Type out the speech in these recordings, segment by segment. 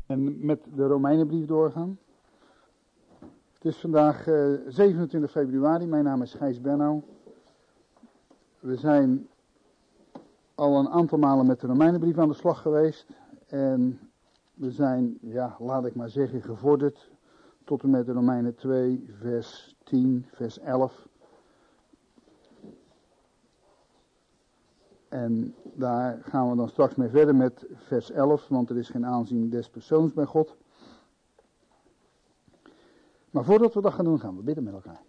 En met de Romeinenbrief doorgaan. Het is vandaag 27 februari, mijn naam is Gijs Bernau. We zijn al een aantal malen met de Romeinenbrief aan de slag geweest. En we zijn, laat ik maar zeggen, gevorderd tot en met de Romeinen 2, vers 10, vers 11. En daar gaan we dan straks mee verder met vers 11, want er is geen aanzien des persoons bij God. Maar voordat we dat gaan doen, gaan we bidden met elkaar.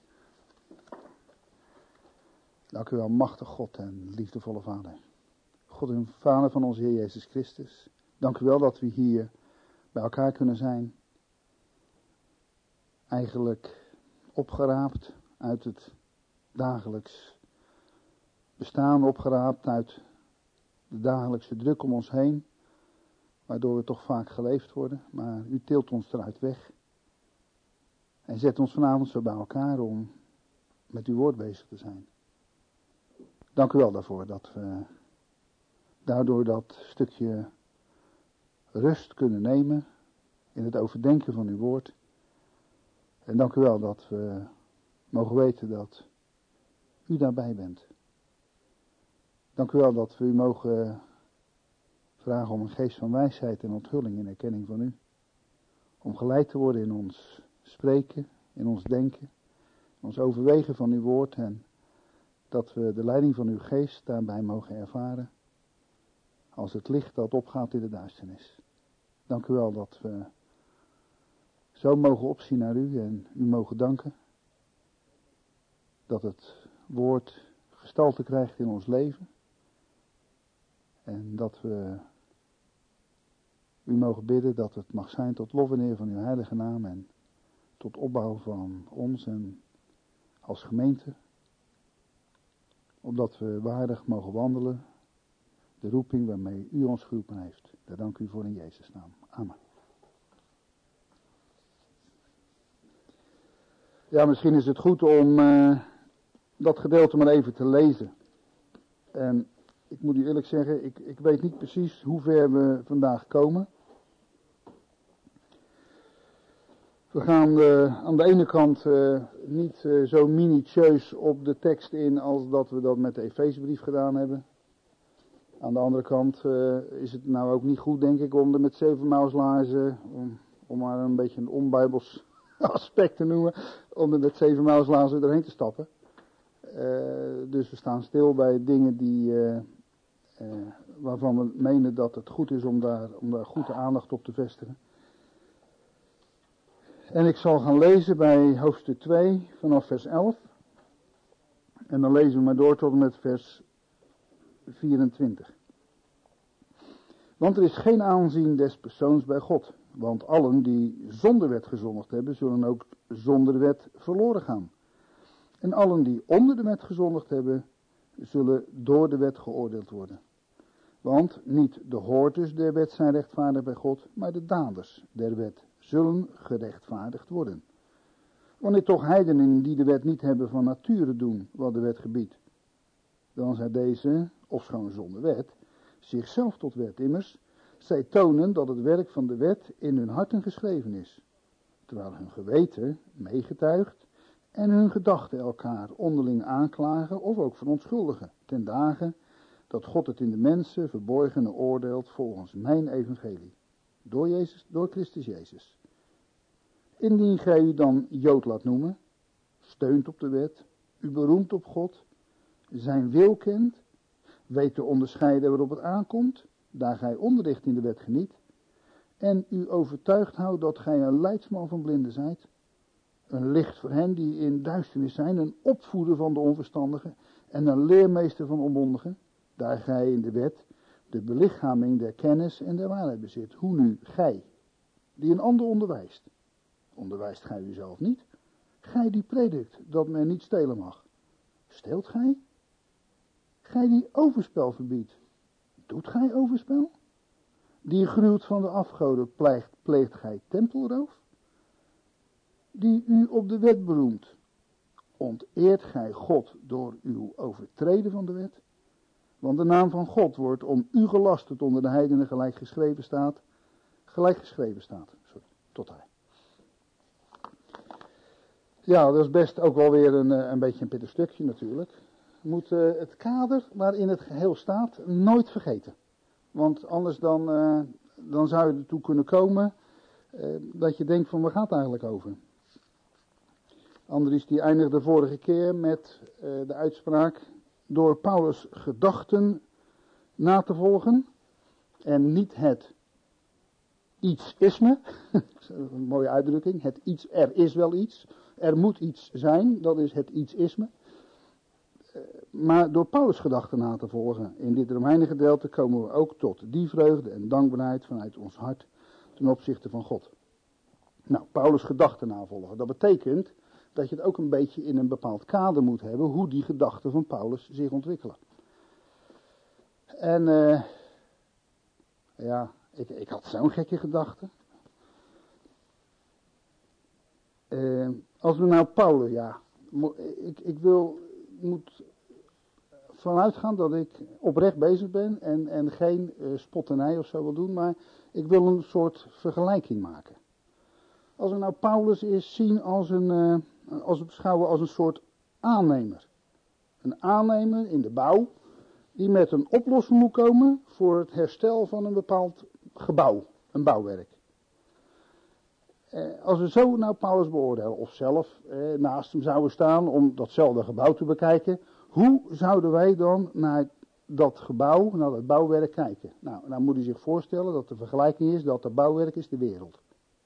Dank u wel, machtig God en liefdevolle Vader. God en Vader van onze Heer Jezus Christus. Dank u wel dat we hier bij elkaar kunnen zijn. Eigenlijk opgeraapt uit het dagelijks bestaan, opgeraapt uit de dagelijkse druk om ons heen. Waardoor we toch vaak geleefd worden, maar u tilt ons eruit weg. En zet ons vanavond zo bij elkaar om met uw woord bezig te zijn. Dank u wel daarvoor dat we daardoor dat stukje rust kunnen nemen in het overdenken van uw woord. En dank u wel dat we mogen weten dat u daarbij bent. Dank u wel dat we u mogen vragen om een geest van wijsheid en onthulling in erkenning van u. Om geleid te worden in ons spreken, in ons denken, in ons overwegen van uw woord. En dat we de leiding van uw geest daarbij mogen ervaren. Als het licht dat opgaat in de duisternis. Dank u wel dat we zo mogen opzien naar u en u mogen danken. Dat het woord gestalte krijgt in ons leven. En dat we u mogen bidden dat het mag zijn tot lof en eer van uw heilige naam. En tot opbouw van ons en als gemeente. Opdat we waardig mogen wandelen. De roeping waarmee u ons geroepen heeft. Daar dank u voor in Jezus' naam. Amen. Ja, misschien is het goed om dat gedeelte maar even te lezen. En ik moet u eerlijk zeggen, ik weet niet precies hoe ver we vandaag komen. We gaan aan de ene kant niet zo minutieus op de tekst in als dat we dat met de Efezebrief gedaan hebben. Aan de andere kant is het nou ook niet goed, denk ik, om er met 7 mouwslaarzen, om maar een beetje een onbijbels aspect te noemen, om er met 7 mouwslaarzen doorheen te stappen. Dus we staan stil bij dingen die, waarvan we menen dat het goed is om daar goed de aandacht op te vestigen. En ik zal gaan lezen bij hoofdstuk 2 vanaf vers 11. En dan lezen we maar door tot en met vers 24. Want er is geen aanzien des persoons bij God. Want allen die zonder wet gezondigd hebben, zullen ook zonder wet verloren gaan. En allen die onder de wet gezondigd hebben, zullen door de wet geoordeeld worden. Want niet de hoorders der wet zijn rechtvaardig bij God, maar de daders der wet zullen gerechtvaardigd worden. Wanneer toch heidenen die de wet niet hebben van nature doen wat de wet gebiedt, dan zijn deze, ofschoon zonder wet, zichzelf tot wet. Immers, zij tonen dat het werk van de wet in hun harten geschreven is, terwijl hun geweten meegetuigt en hun gedachten elkaar onderling aanklagen of ook verontschuldigen, ten dage dat God het in de mensen verborgene oordeelt volgens mijn evangelie, door Christus Jezus. Indien gij u dan Jood laat noemen, steunt op de wet, u beroemt op God, zijn wil kent, weet te onderscheiden waarop het aankomt, daar gij onderricht in de wet geniet, en u overtuigd houdt dat gij een leidsman van blinden zijt, een licht voor hen die in duisternis zijn, een opvoeder van de onverstandigen en een leermeester van onmondigen, daar gij in de wet de belichaming der kennis en der waarheid bezit. Hoe nu gij, die een ander onderwijst gij uzelf niet? Gij die predikt dat men niet stelen mag, steelt gij? Gij die overspel verbiedt, doet gij overspel? Die gruwt van de afgoden, pleegt gij tempelroof? Die u op de wet beroemt, onteert gij God door uw overtreden van de wet? Want de naam van God wordt om u gelasterd onder de heidenen, gelijk geschreven staat. gelijk geschreven staat. Sorry, tot hij. Ja, dat is best ook wel weer een beetje een pittig stukje natuurlijk. Je moet het kader waarin het geheel staat nooit vergeten. Want anders dan zou je ertoe kunnen komen dat je denkt van waar gaat het eigenlijk over? Andries die eindigde vorige keer met de uitspraak door Paulus' gedachten na te volgen en niet het iets-isme, een mooie uitdrukking, het iets, er is wel iets, er moet iets zijn, dat is het iets-isme. Maar door Paulus' gedachten na te volgen in dit Romeinengedeelte komen we ook tot die vreugde en dankbaarheid vanuit ons hart ten opzichte van God. Nou, Paulus' gedachten navolgen, dat betekent dat je het ook een beetje in een bepaald kader moet hebben hoe die gedachten van Paulus zich ontwikkelen. En ja, ik had zo'n gekke gedachte. Als we nou Paulus, ja, ik moet vanuit gaan dat ik oprecht bezig ben en geen spotternij of zo wil doen, maar ik wil een soort vergelijking maken. Als we nou Paulus eens zien als we beschouwen als een soort aannemer. Een aannemer in de bouw, die met een oplossing moet komen voor het herstel van een bepaald gebouw, een bouwwerk. Als we zo nou Paulus beoordelen, of zelf naast hem zouden staan om datzelfde gebouw te bekijken, hoe zouden wij dan naar dat gebouw, naar dat bouwwerk kijken? Nou, dan moet u zich voorstellen dat de vergelijking is dat het bouwwerk is de wereld.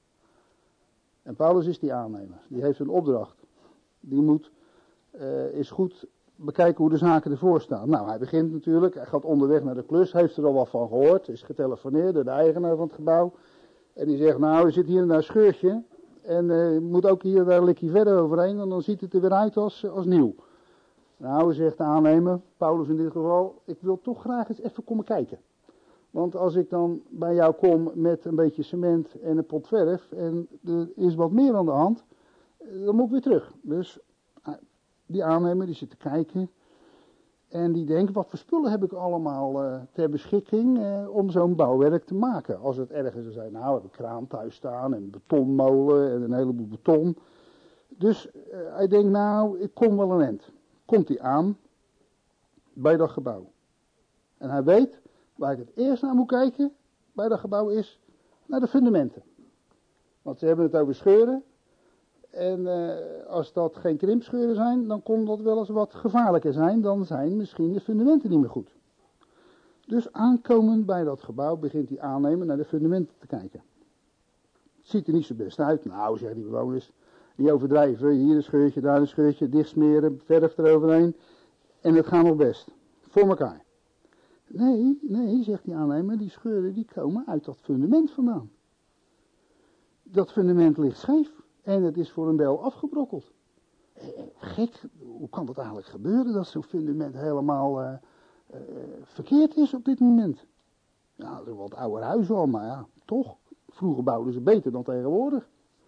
En Paulus is die aannemer, die heeft een opdracht. Die moet eens goed bekijken hoe de zaken ervoor staan. Nou, hij begint natuurlijk, hij gaat onderweg naar de klus, heeft er al wat van gehoord, is getelefoneerd door de eigenaar van het gebouw. En die zegt, nou, er zit hier een scheurtje en moet ook hier daar een likje verder overheen en dan ziet het er weer uit als nieuw. Nou, zegt de aannemer, Paulus in dit geval, ik wil toch graag eens even komen kijken. Want als ik dan bij jou kom met een beetje cement en een pot verf en er is wat meer aan de hand, dan moet ik weer terug. Dus die aannemer die zit te kijken en die denkt, wat voor spullen heb ik allemaal ter beschikking om zo'n bouwwerk te maken. Als het ergens zou zijn, nou, we hebben een kraan thuis staan en een betonmolen en een heleboel beton. Dus hij denkt, nou, ik kom wel een eind. Komt hij aan bij dat gebouw. En hij weet, waar ik het eerst naar moet kijken bij dat gebouw is naar de fundamenten. Want ze hebben het over scheuren. En als dat geen krimpscheuren zijn, dan kon dat wel eens wat gevaarlijker zijn. Dan zijn misschien de fundamenten niet meer goed. Dus aankomend bij dat gebouw begint die aannemer naar de fundamenten te kijken. Het ziet er niet zo best uit. Nou, zeggen die bewoners, niet overdrijven. Hier een scheurtje, daar een scheurtje, dichtsmeren, verf eroverheen. En het gaat nog best. Voor elkaar. Nee, zegt die aannemer, die scheuren die komen uit dat fundament vandaan. Dat fundament ligt scheef en het is voor een deel afgebrokkeld. Gek, hoe kan dat eigenlijk gebeuren dat zo'n fundament helemaal verkeerd is op dit moment? Ja, dat is wel het oude huis al, maar ja, toch. Vroeger bouwden ze beter dan tegenwoordig.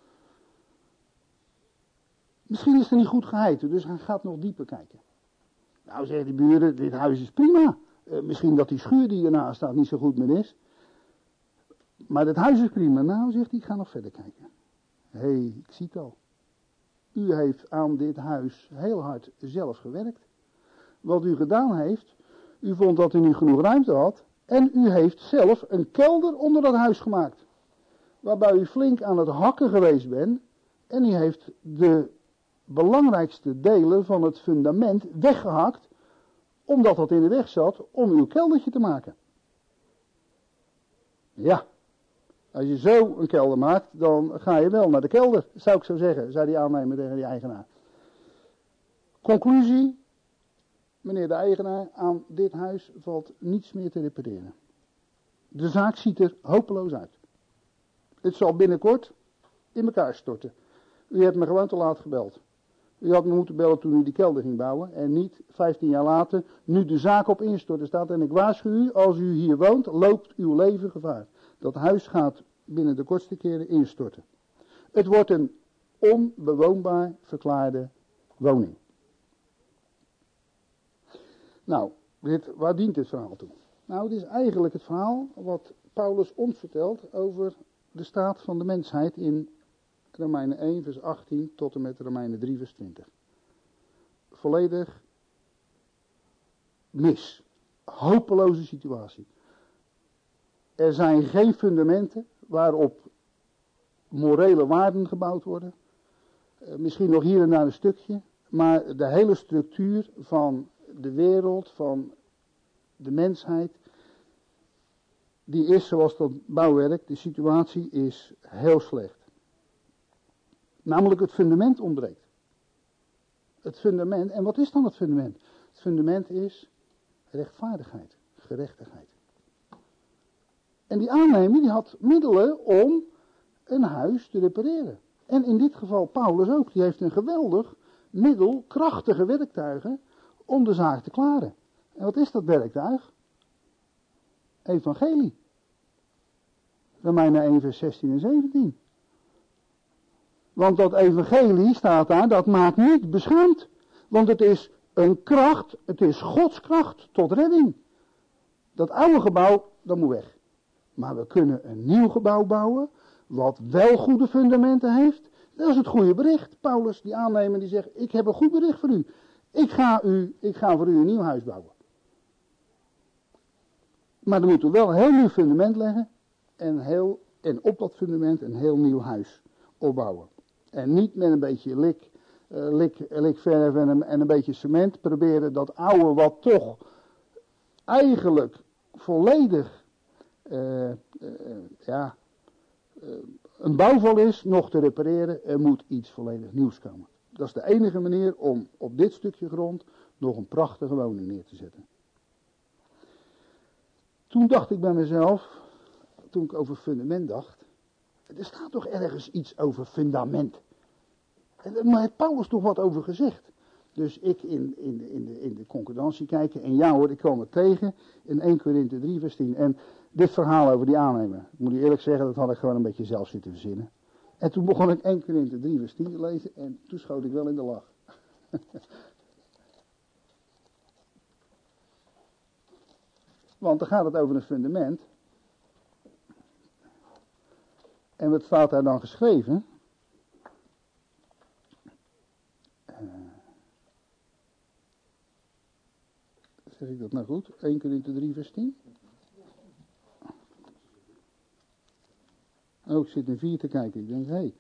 Misschien is het niet goed geheiten, dus hij gaat nog dieper kijken. Nou, zeggen die buren, dit huis is prima. Misschien dat die schuur die ernaast staat niet zo goed meer is. Maar het huis is prima. Nou, zegt hij, ik ga nog verder kijken. Hé, ik zie het al. U heeft aan dit huis heel hard zelf gewerkt. Wat u gedaan heeft, u vond dat u niet genoeg ruimte had. En u heeft zelf een kelder onder dat huis gemaakt. Waarbij u flink aan het hakken geweest bent. En u heeft de belangrijkste delen van het fundament weggehakt. Omdat dat in de weg zat om uw keldertje te maken. Ja, als je zo een kelder maakt, dan ga je wel naar de kelder, zou ik zo zeggen, zei die aannemer tegen die eigenaar. Conclusie, meneer de eigenaar, aan dit huis valt niets meer te repareren. De zaak ziet er hopeloos uit. Het zal binnenkort in elkaar storten. U hebt me gewoon te laat gebeld. U had me moeten bellen toen u die kelder ging bouwen en niet 15 jaar later, nu de zaak op instorten staat. En ik waarschuw u, als u hier woont, loopt uw leven gevaar. Dat huis gaat binnen de kortste keren instorten. Het wordt een onbewoonbaar verklaarde woning. Nou, waar dient dit verhaal toe? Nou, het is eigenlijk het verhaal wat Paulus ons vertelt over de staat van de mensheid in Romeinen 1 vers 18 tot en met Romeinen 3 vers 20. Volledig mis. Hopeloze situatie. Er zijn geen fundamenten waarop morele waarden gebouwd worden. Misschien nog hier en daar een stukje. Maar de hele structuur van de wereld, van de mensheid, die is zoals dat bouwwerk, de situatie is heel slecht. Namelijk het fundament ontbreekt. Het fundament, en wat is dan het fundament? Het fundament is rechtvaardigheid, gerechtigheid. En die aannemer die had middelen om een huis te repareren. En in dit geval Paulus ook, die heeft een geweldig middel, krachtige werktuigen om de zaak te klaren. En wat is dat werktuig? Evangelie. Romeinen 1 vers 16 en 17. Want dat evangelie staat daar, dat maakt niet beschaamd. Want het is een kracht, het is Gods kracht tot redding. Dat oude gebouw, dat moet weg. Maar we kunnen een nieuw gebouw bouwen, wat wel goede fundamenten heeft. Dat is het goede bericht. Paulus, die aannemer, die zegt, ik heb een goed bericht voor u. Ik ga voor u een nieuw huis bouwen. Maar dan moeten we wel een heel nieuw fundament leggen. En op dat fundament een heel nieuw huis opbouwen. En niet met een beetje likverf en een beetje cement proberen dat oude wat toch eigenlijk volledig een bouwval is, nog te repareren. Er moet iets volledig nieuws komen. Dat is de enige manier om op dit stukje grond nog een prachtige woning neer te zetten. Toen dacht ik bij mezelf, toen ik over fundament dacht, er staat toch ergens iets over fundament. En daar heeft Paulus toch wat over gezegd. Dus ik in de concordantie kijken en ja hoor, ik kwam het tegen in 1 Korinthe 3 vers 10. En dit verhaal over die aannemer, ik moet u eerlijk zeggen, dat had ik gewoon een beetje zelf zitten verzinnen. En toen begon ik 1 Korinthe 3 vers 10 te lezen en toen schoot ik wel in de lach. Want dan gaat het over een fundament. En wat staat daar dan geschreven? Zeg ik dat nou goed? 1 Korinthe 3 vers 10? Oh, ik zit in 4 te kijken. Ik denk, hé.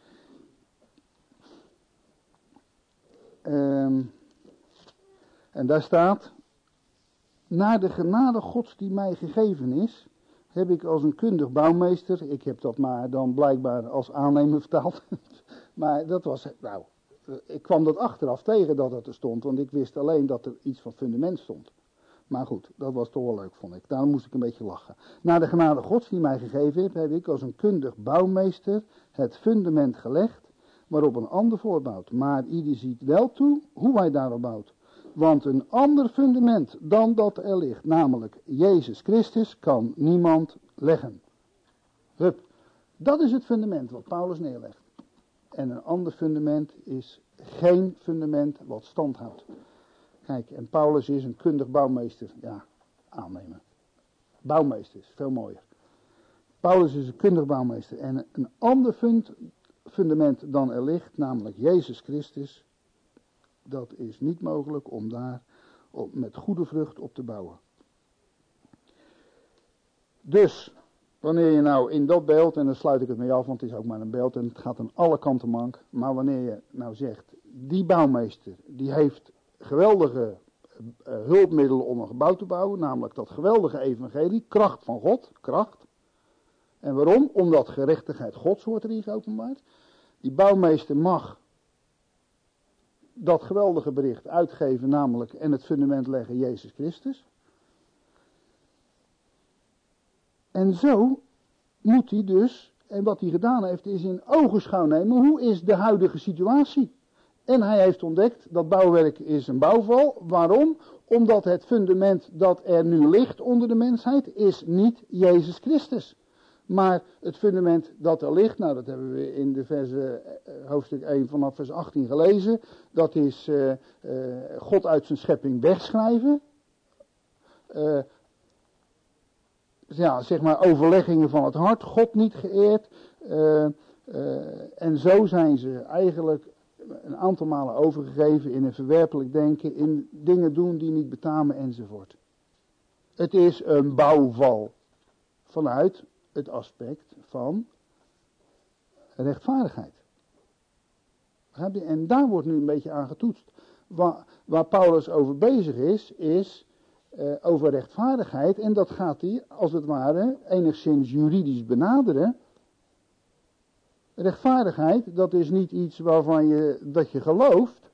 En daar staat, naar de genade Gods die mij gegeven is, heb ik als een kundig bouwmeester, ik heb dat maar dan blijkbaar als aannemer vertaald, maar dat was, ik kwam dat achteraf tegen dat het er stond, want ik wist alleen dat er iets van fundament stond. Maar goed, dat was toch wel leuk, vond ik. Daarom moest ik een beetje lachen. Naar de genade Gods die mij gegeven heeft, heb ik als een kundig bouwmeester het fundament gelegd, waarop een ander voorbouwt. Maar ieder ziet wel toe hoe hij daarop bouwt. Want een ander fundament dan dat er ligt, namelijk Jezus Christus, kan niemand leggen. Hup. Dat is het fundament wat Paulus neerlegt. En een ander fundament is geen fundament wat stand houdt. Kijk, en Paulus is een kundig bouwmeester. Ja, aannemen. Bouwmeester is veel mooier. Paulus is een kundig bouwmeester. En een ander fundament dan er ligt, namelijk Jezus Christus, dat is niet mogelijk om daar met goede vrucht op te bouwen. Dus, wanneer je nou in dat beeld, en dan sluit ik het mee af, want het is ook maar een beeld en het gaat aan alle kanten mank. Maar wanneer je nou zegt, die bouwmeester, die heeft geweldige hulpmiddelen om een gebouw te bouwen, namelijk dat geweldige evangelie, kracht van God, kracht. En waarom? Omdat gerechtigheid Gods wordt erin geopenbaard. Die bouwmeester mag dat geweldige bericht uitgeven, namelijk en het fundament leggen Jezus Christus. En zo moet hij dus, en wat hij gedaan heeft, is in ogenschouw nemen, hoe is de huidige situatie? En hij heeft ontdekt dat bouwwerk is een bouwval. Waarom? Omdat het fundament dat er nu ligt onder de mensheid is niet Jezus Christus. Maar het fundament dat er ligt, nou dat hebben we in de verse, hoofdstuk 1 vanaf vers 18 gelezen. Dat is God uit zijn schepping wegschrijven. Ja, zeg maar overleggingen van het hart. God niet geëerd. En zo zijn ze eigenlijk een aantal malen overgegeven in een verwerpelijk denken, in dingen doen die niet betamen enzovoort. Het is een bouwval vanuit het aspect van rechtvaardigheid. En daar wordt nu een beetje aan getoetst. Waar Paulus over bezig is over rechtvaardigheid. En dat gaat hij, als het ware, enigszins juridisch benaderen. Rechtvaardigheid, dat is niet iets dat je gelooft.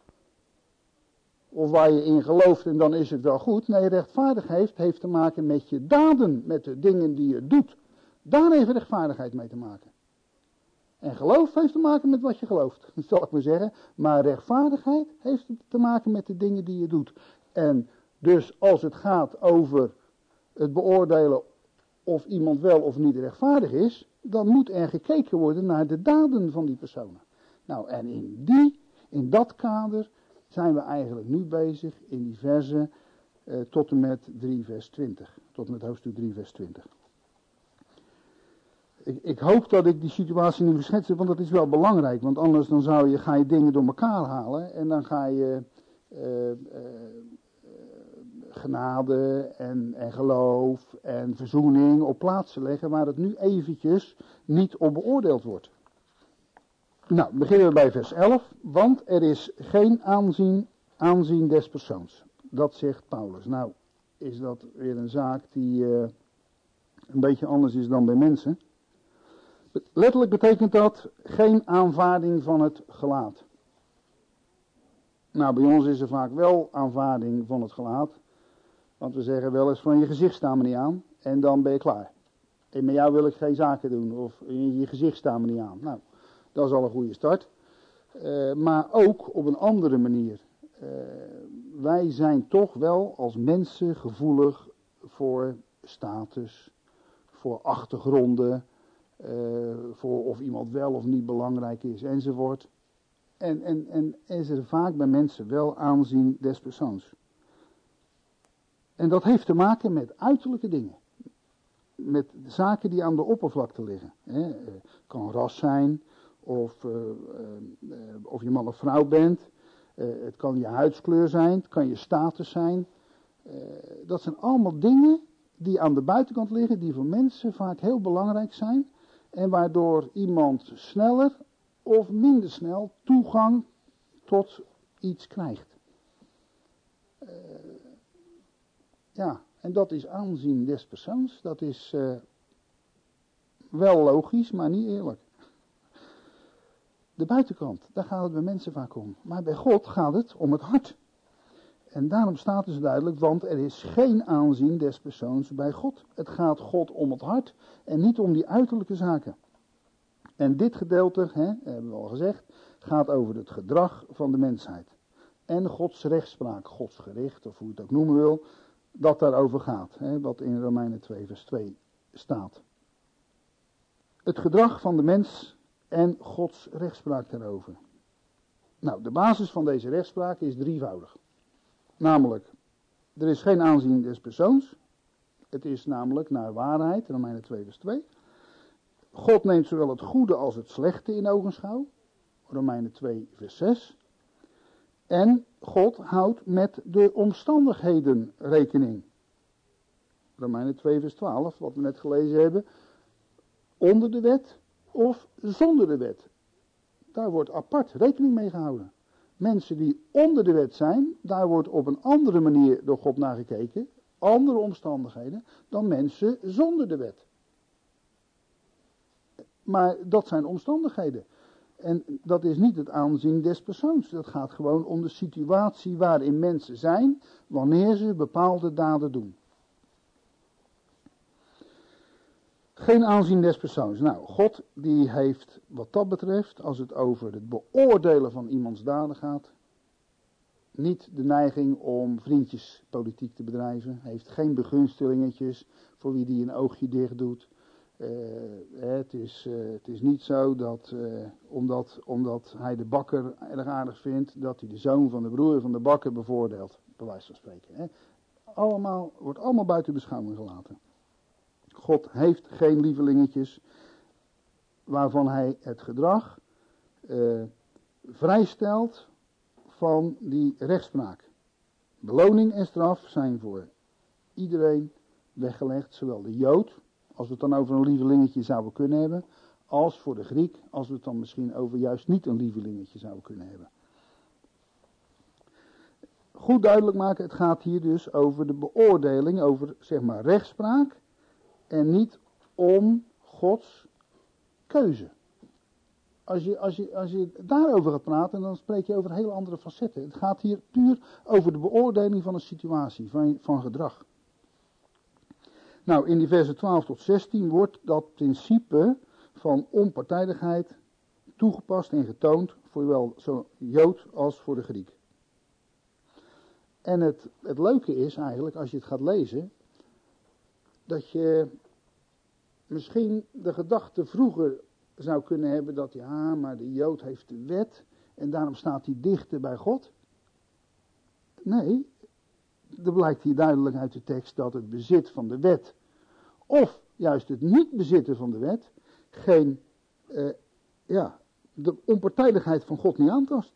Of waar je in gelooft en dan is het wel goed. Nee, rechtvaardigheid heeft te maken met je daden, met de dingen die je doet. Daar heeft rechtvaardigheid mee te maken. En geloof heeft te maken met wat je gelooft, zal ik maar zeggen. Maar rechtvaardigheid heeft te maken met de dingen die je doet. En dus als het gaat over het beoordelen of iemand wel of niet rechtvaardig is, dan moet er gekeken worden naar de daden van die personen. Nou, en in dat kader zijn we eigenlijk nu bezig in die versen tot en met 3 vers 20. Tot en met hoofdstuk 3 vers 20. Ik hoop dat ik die situatie nu geschetst heb, want dat is wel belangrijk. Want anders dan ga je dingen door elkaar halen en dan ga je genade en geloof en verzoening op plaatsen leggen waar het nu eventjes niet op beoordeeld wordt. Nou, beginnen we bij vers 11. Want er is geen aanzien des persoons. Dat zegt Paulus. Nou, is dat weer een zaak die een beetje anders is dan bij mensen. Letterlijk betekent dat geen aanvaarding van het gelaat. Nou, bij ons is er vaak wel aanvaarding van het gelaat. Want we zeggen wel eens van je gezicht staat me niet aan. En dan ben je klaar. En met jou wil ik geen zaken doen. Of je gezicht staat me niet aan. Nou, dat is al een goede start. Maar ook op een andere manier. Wij zijn toch wel als mensen gevoelig voor status. Voor achtergronden. Voor of iemand wel of niet belangrijk is enzovoort. En is er vaak bij mensen wel aanzien des persoons. En dat heeft te maken met uiterlijke dingen. Met zaken die aan de oppervlakte liggen. Kan ras zijn, of je man of vrouw bent. Het kan je huidskleur zijn, het kan je status zijn. Dat zijn allemaal dingen die aan de buitenkant liggen, die voor mensen vaak heel belangrijk zijn. En waardoor iemand sneller of minder snel toegang tot iets krijgt. En dat is aanzien des persoons. Dat is wel logisch, maar niet eerlijk. De buitenkant, daar gaat het bij mensen vaak om. Maar bij God gaat het om het hart. En daarom staat dus duidelijk, want er is geen aanzien des persoons bij God. Het gaat God om het hart en niet om die uiterlijke zaken. En dit gedeelte, hebben we al gezegd, gaat over het gedrag van de mensheid. En Gods rechtspraak, Gods gericht, of hoe je het ook noemen wil, dat daarover gaat. Wat in Romeinen 2 vers 2 staat. Het gedrag van de mens en Gods rechtspraak daarover. Nou, de basis van deze rechtspraak is drievoudig. Namelijk, er is geen aanzien des persoons. Het is namelijk naar waarheid, Romeinen 2 vers 2. God neemt zowel het goede als het slechte in ogenschouw. Romeinen 2 vers 6. En God houdt met de omstandigheden rekening. Romeinen 2 vers 12, wat we net gelezen hebben. Onder de wet of zonder de wet. Daar wordt apart rekening mee gehouden. Mensen die onder de wet zijn, daar wordt op een andere manier door God naar gekeken. Andere omstandigheden dan mensen zonder de wet. Maar dat zijn omstandigheden. En dat is niet het aanzien des persoons. Dat gaat gewoon om de situatie waarin mensen zijn, wanneer ze bepaalde daden doen. Geen aanzien des persoons. Nou, God die heeft wat dat betreft, als het over het beoordelen van iemands daden gaat, niet de neiging om vriendjespolitiek te bedrijven. Hij heeft geen begunstelingetjes voor wie die een oogje dicht doet. Het is niet zo dat omdat hij de bakker erg aardig vindt, dat hij de zoon van de broer van de bakker bevoordeelt, bij wijze van spreken. Wordt allemaal buiten beschouwing gelaten. God heeft geen lievelingetjes. waarvan hij het gedrag vrijstelt van die rechtspraak. Beloning en straf zijn voor iedereen weggelegd, zowel de Jood, als we het dan over een lievelingetje zouden kunnen hebben, als voor de Griek, als we het dan misschien over juist niet een lievelingetje zouden kunnen hebben. Goed duidelijk maken, het gaat hier dus over de beoordeling, over zeg maar rechtspraak en niet om Gods keuze. Als je daarover gaat praten, dan spreek je over hele andere facetten. Het gaat hier puur over de beoordeling van een situatie, van gedrag. Nou, in die versen 12 tot 16 wordt dat principe van onpartijdigheid toegepast en getoond voor zowel zo Jood als voor de Griek. En het leuke is eigenlijk, als je het gaat lezen, dat je misschien de gedachte vroeger zou kunnen hebben dat, ja, maar de Jood heeft de wet en daarom staat hij dichter bij God. Nee, er blijkt hier duidelijk uit de tekst dat het bezit van de wet, of juist het niet bezitten van de wet, de onpartijdigheid van God niet aantast.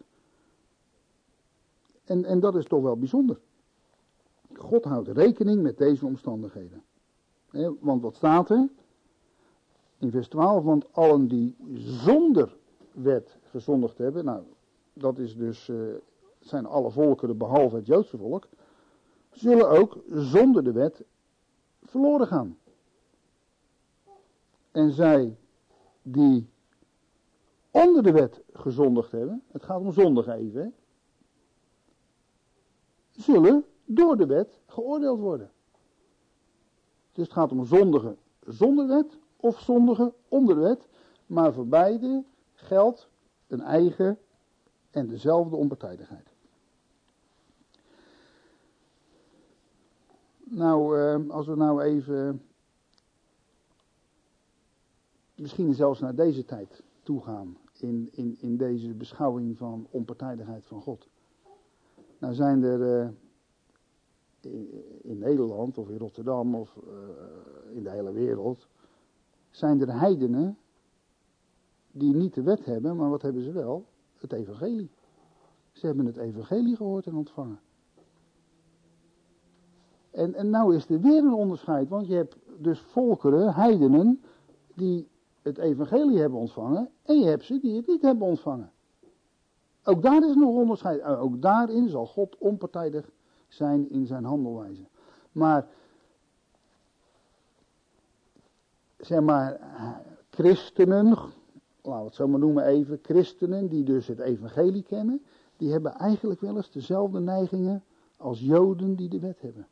En dat is toch wel bijzonder. God houdt rekening met deze omstandigheden. Want wat staat er? In vers 12, want allen die zonder wet gezondigd hebben, nou, dat is dus, zijn alle volkeren behalve het Joodse volk, zullen ook zonder de wet verloren gaan. En zij die onder de wet gezondigd hebben, het gaat om zondigen even, hè, zullen door de wet geoordeeld worden. Dus het gaat om zondigen zonder wet of zondigen onder de wet, maar voor beide geldt een eigen en dezelfde onpartijdigheid. Nou, als we nou even misschien zelfs naar deze tijd toe gaan in deze beschouwing van onpartijdigheid van God. Nou zijn er in Nederland of in Rotterdam of in de hele wereld, zijn er heidenen die niet de wet hebben, maar wat hebben ze wel? Het evangelie. Ze hebben het evangelie gehoord en ontvangen. En nou is er weer een onderscheid, want je hebt dus volkeren, heidenen, die het evangelie hebben ontvangen, en je hebt ze die het niet hebben ontvangen. Ook daar is nog onderscheid. Ook daarin zal God onpartijdig zijn in zijn handelwijze. Maar, zeg maar, christenen, laten we het zo maar noemen even, christenen die dus het evangelie kennen, die hebben eigenlijk wel eens dezelfde neigingen als Joden die de wet hebben.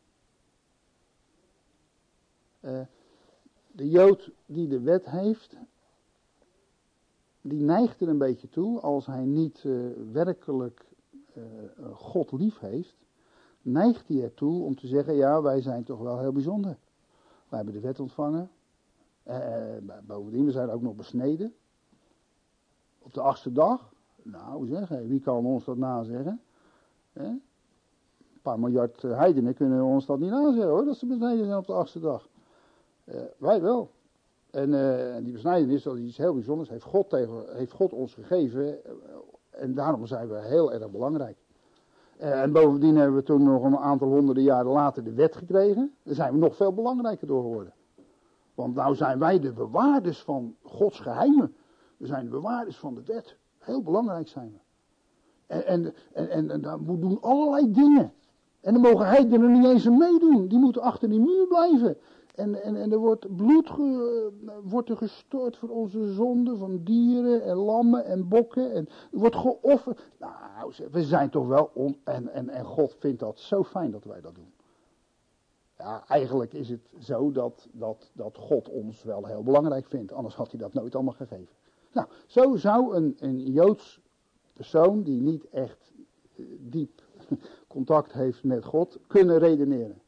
De Jood die de wet heeft, die neigt er een beetje toe, als hij niet werkelijk God lief heeft, neigt hij ertoe om te zeggen, ja, wij zijn toch wel heel bijzonder. Wij hebben de wet ontvangen. Bovendien, we zijn ook nog besneden. Op de 8e dag. Nou zeg, wie kan ons dat nazeggen? Een paar miljard heidenen kunnen ons dat niet nazeggen hoor, dat ze besneden zijn op de 8e dag. Wij wel. En die besnijdenis, dat is iets heel bijzonders, heeft God ons gegeven. En daarom zijn we heel erg belangrijk. En bovendien hebben we toen nog een aantal honderden jaren later de wet gekregen. Daar zijn we nog veel belangrijker door geworden. Want nou zijn wij de bewaarders van Gods geheimen. We zijn de bewaarders van de wet. Heel belangrijk zijn we. En daar doen allerlei dingen. En dan mogen heidenen niet eens aan meedoen. Die moeten achter die muur blijven. En er wordt bloed wordt er gestort voor onze zonden van dieren en lammen en bokken. En er wordt geofferd. Nou, we zijn toch wel en God vindt dat zo fijn dat wij dat doen. Ja, eigenlijk is het zo dat God ons wel heel belangrijk vindt. Anders had hij dat nooit allemaal gegeven. Nou, zo zou een Joods persoon die niet echt diep contact heeft met God kunnen redeneren.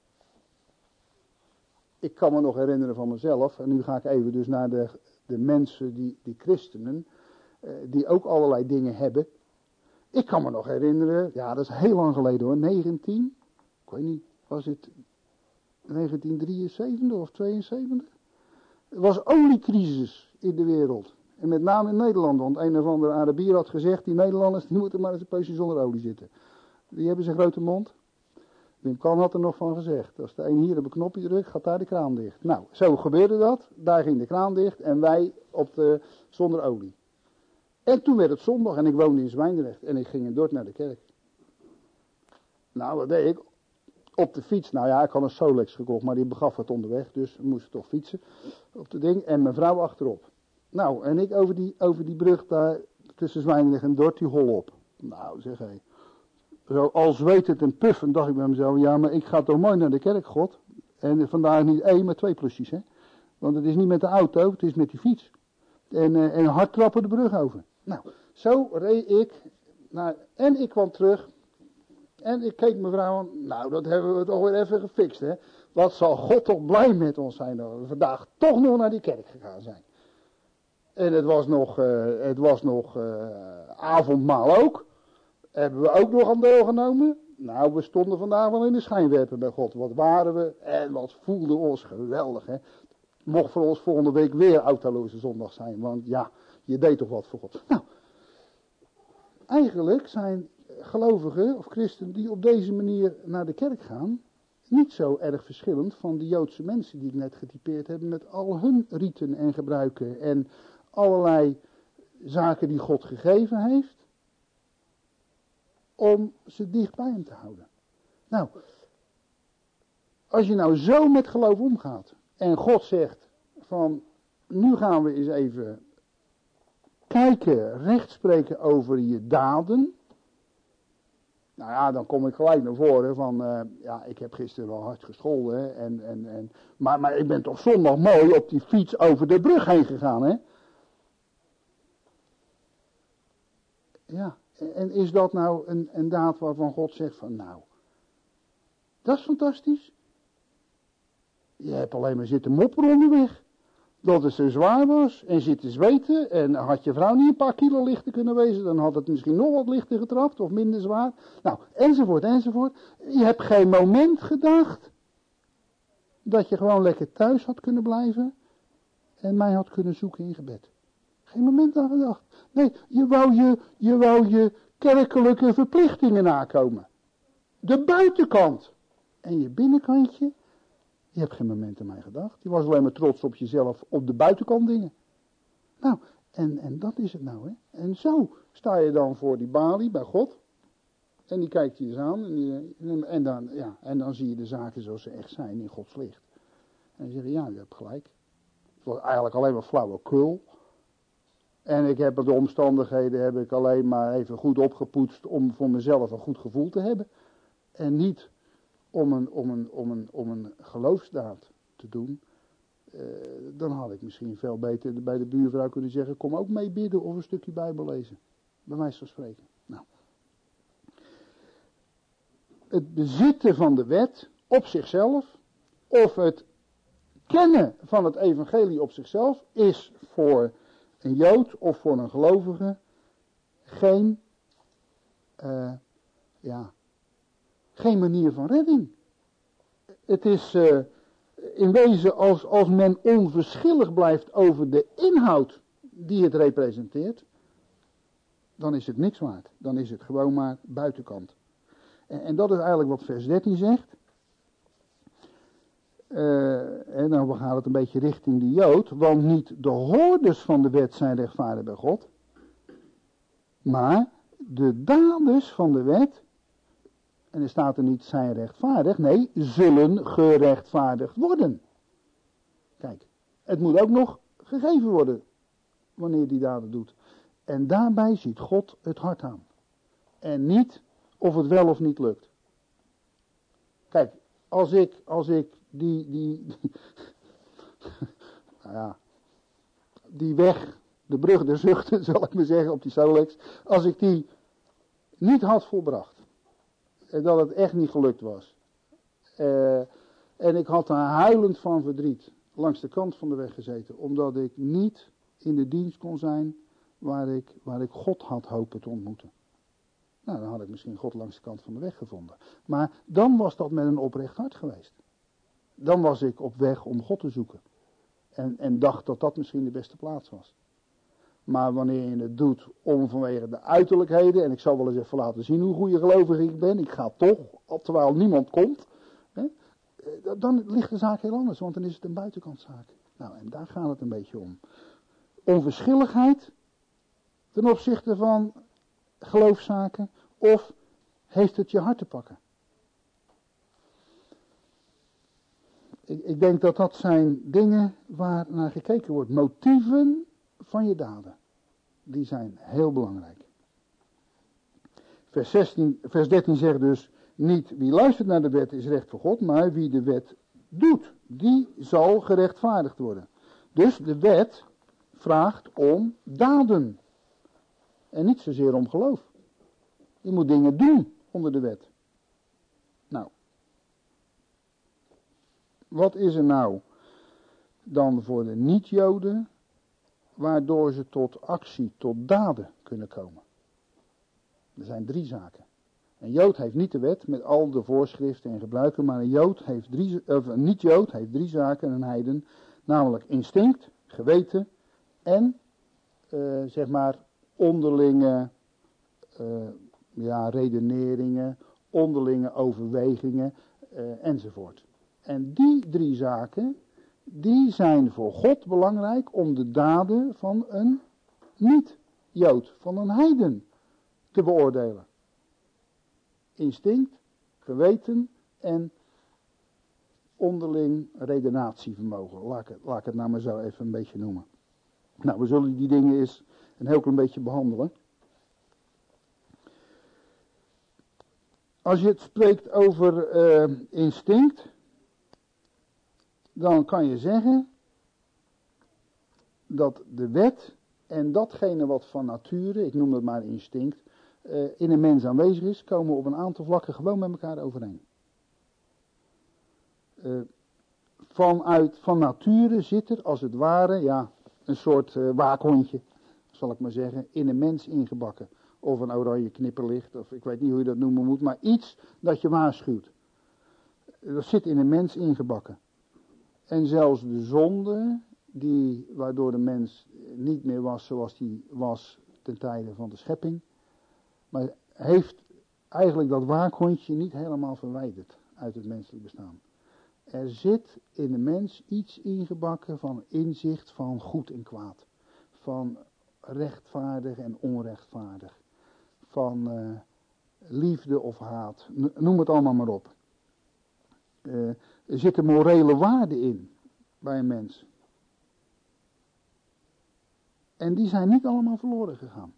Ik kan me nog herinneren van mezelf, en nu ga ik even dus naar de mensen, die christenen, die ook allerlei dingen hebben. Ik kan me nog herinneren, ja dat is heel lang geleden hoor, ik weet niet, was het 1973 of 72? Er was oliecrisis in de wereld. En met name in Nederland, want een of andere Arabier had gezegd, die Nederlanders die moeten maar eens een poosje zonder olie zitten. Die hebben zijn grote mond. Wim Kan had er nog van gezegd, als de een hier op een knopje drukt, gaat daar de kraan dicht. Nou, zo gebeurde dat. Daar ging de kraan dicht en wij zonder olie. En toen werd het zondag en ik woonde in Zwijndrecht en ik ging in Dordt naar de kerk. Nou, wat deed ik? Op de fiets. Nou ja, ik had een Solex gekocht, maar die begaf het onderweg, dus we moesten toch fietsen op de ding. En mijn vrouw achterop. Nou, en ik over die brug daar tussen Zwijndrecht en Dordt, die hol op. Nou, zeg hé. Zo al zwetend en puffend dacht ik bij mezelf, ja, maar ik ga toch mooi naar de kerk, God. En vandaag niet 1, maar 2 plusjes, hè. Want het is niet met de auto, het is met die fiets. En hard trappen de brug over. Nou, zo reed ik. En ik kwam terug. En ik keek mevrouw aan. Nou, dat hebben we toch weer even gefixt, hè. Wat zal God toch blij met ons zijn dat we vandaag toch nog naar die kerk gegaan zijn. En het was nog avondmaal ook. Hebben we ook nog aan deelgenomen? Nou, we stonden vandaag wel in de schijnwerper bij God. Wat waren we en wat voelden we ons geweldig, hè. Mocht voor ons volgende week weer autoloze zondag zijn. Want ja, je deed toch wat voor God. Nou, eigenlijk zijn gelovigen of christenen die op deze manier naar de kerk gaan, niet zo erg verschillend van de Joodse mensen die ik net getypeerd heb met al hun riten en gebruiken en allerlei zaken die God gegeven heeft, om ze dicht bij hem te houden. Nou, als je nou zo met geloof omgaat en God zegt van, nu gaan we eens even kijken, rechtspreken over je daden. Nou ja, dan kom ik gelijk naar voren van, ja, ik heb gisteren wel hard gescholden, hè, maar ik ben toch zondag mooi op die fiets over de brug heen gegaan, hè. Ja, en is dat nou een daad waarvan God zegt van, nou, dat is fantastisch. Je hebt alleen maar zitten mopperen onderweg. Dat het zo zwaar was en zitten zweten en had je vrouw niet een paar kilo lichter kunnen wezen, dan had het misschien nog wat lichter getrapt of minder zwaar. Nou, enzovoort, enzovoort. Je hebt geen moment gedacht dat je gewoon lekker thuis had kunnen blijven en mij had kunnen zoeken in gebed. Geen moment aan gedacht. Nee, je wou je kerkelijke verplichtingen nakomen. De buitenkant. En je binnenkantje, je hebt geen moment aan mij gedacht. Je was alleen maar trots op jezelf, op de buitenkant dingen. Nou, en dat is het nou, hè. En zo sta je dan voor die balie bij God. En die kijkt je eens aan. En dan zie je de zaken zoals ze echt zijn in Gods licht. En dan zeg je, ja, je hebt gelijk. Het was eigenlijk alleen maar flauwekul. En ik heb de omstandigheden alleen maar even goed opgepoetst om voor mezelf een goed gevoel te hebben. En niet om een geloofsdaad te doen. Dan had ik misschien veel beter bij de buurvrouw kunnen zeggen, kom ook mee bidden of een stukje Bijbel lezen. Bij wijze van spreken. Nou. Het bezitten van de wet op zichzelf, of het kennen van het evangelie op zichzelf, is voor een Jood of voor een gelovige geen manier van redding. Het is in wezen als men onverschillig blijft over de inhoud die het representeert, dan is het niks waard. Dan is het gewoon maar buitenkant. En dat is eigenlijk wat vers 13 zegt. En dan gaat het een beetje richting de Jood, want niet de hoorders van de wet zijn rechtvaardig bij God, maar de daders van de wet, en er staat er niet zijn rechtvaardig, nee, zullen gerechtvaardigd worden. Kijk, het moet ook nog gegeven worden, wanneer die daden doet. En daarbij ziet God het hart aan. En niet of het wel of niet lukt. Kijk, als ik die weg, de brug der zuchten, zal ik maar zeggen, op die Solex, als ik die niet had volbracht, en dat het echt niet gelukt was, en ik had daar huilend van verdriet langs de kant van de weg gezeten, omdat ik niet in de dienst kon zijn waar ik God had hopen te ontmoeten. Nou, dan had ik misschien God langs de kant van de weg gevonden. Maar dan was dat met een oprecht hart geweest. Dan was ik op weg om God te zoeken. En dacht dat dat misschien de beste plaats was. Maar wanneer je het doet om vanwege de uiterlijkheden, en ik zal wel eens even laten zien hoe goede gelovig ik ben, ik ga toch, terwijl niemand komt, hè, dan ligt de zaak heel anders, want dan is het een buitenkantzaak. Nou, en daar gaat het een beetje om. Onverschilligheid ten opzichte van geloofszaken, of heeft het je hart te pakken? Ik denk dat dat zijn dingen waar naar gekeken wordt. Motieven van je daden. Die zijn heel belangrijk. Vers 13 zegt dus, niet wie luistert naar de wet is recht voor God, maar wie de wet doet, die zal gerechtvaardigd worden. Dus de wet vraagt om daden. En niet zozeer om geloof. Je moet dingen doen onder de wet. Nou. Wat is er nou dan voor de niet-Joden, waardoor ze tot actie, tot daden kunnen komen? Er zijn 3 zaken. Een Jood heeft niet de wet met al de voorschriften en gebruiken, maar een niet-Jood heeft 3 zaken, een heiden, namelijk instinct, geweten en zeg maar onderlinge redeneringen, onderlinge overwegingen enzovoort. En die 3 zaken, die zijn voor God belangrijk om de daden van een niet-Jood, van een heiden, te beoordelen. Instinct, geweten en onderling redenatievermogen. Laat ik het nou maar zo even een beetje noemen. Nou, we zullen die dingen eens een heel klein beetje behandelen. Als je het spreekt over instinct, dan kan je zeggen dat de wet en datgene wat van nature, ik noem het maar instinct, in een mens aanwezig is, komen op een aantal vlakken gewoon met elkaar overeen. Van nature zit er als het ware, een soort waakhondje, zal ik maar zeggen, in een mens ingebakken. Of een oranje knipperlicht, of ik weet niet hoe je dat noemen moet, maar iets dat je waarschuwt. Dat zit in een mens ingebakken. En zelfs de zonde, waardoor de mens niet meer was zoals die was ten tijde van de schepping, maar heeft eigenlijk dat waakhondje niet helemaal verwijderd uit het menselijk bestaan. Er zit in de mens iets ingebakken van inzicht van goed en kwaad. Van rechtvaardig en onrechtvaardig. Van liefde of haat. Noem het allemaal maar op. Er zitten morele waarden in bij een mens. En die zijn niet allemaal verloren gegaan.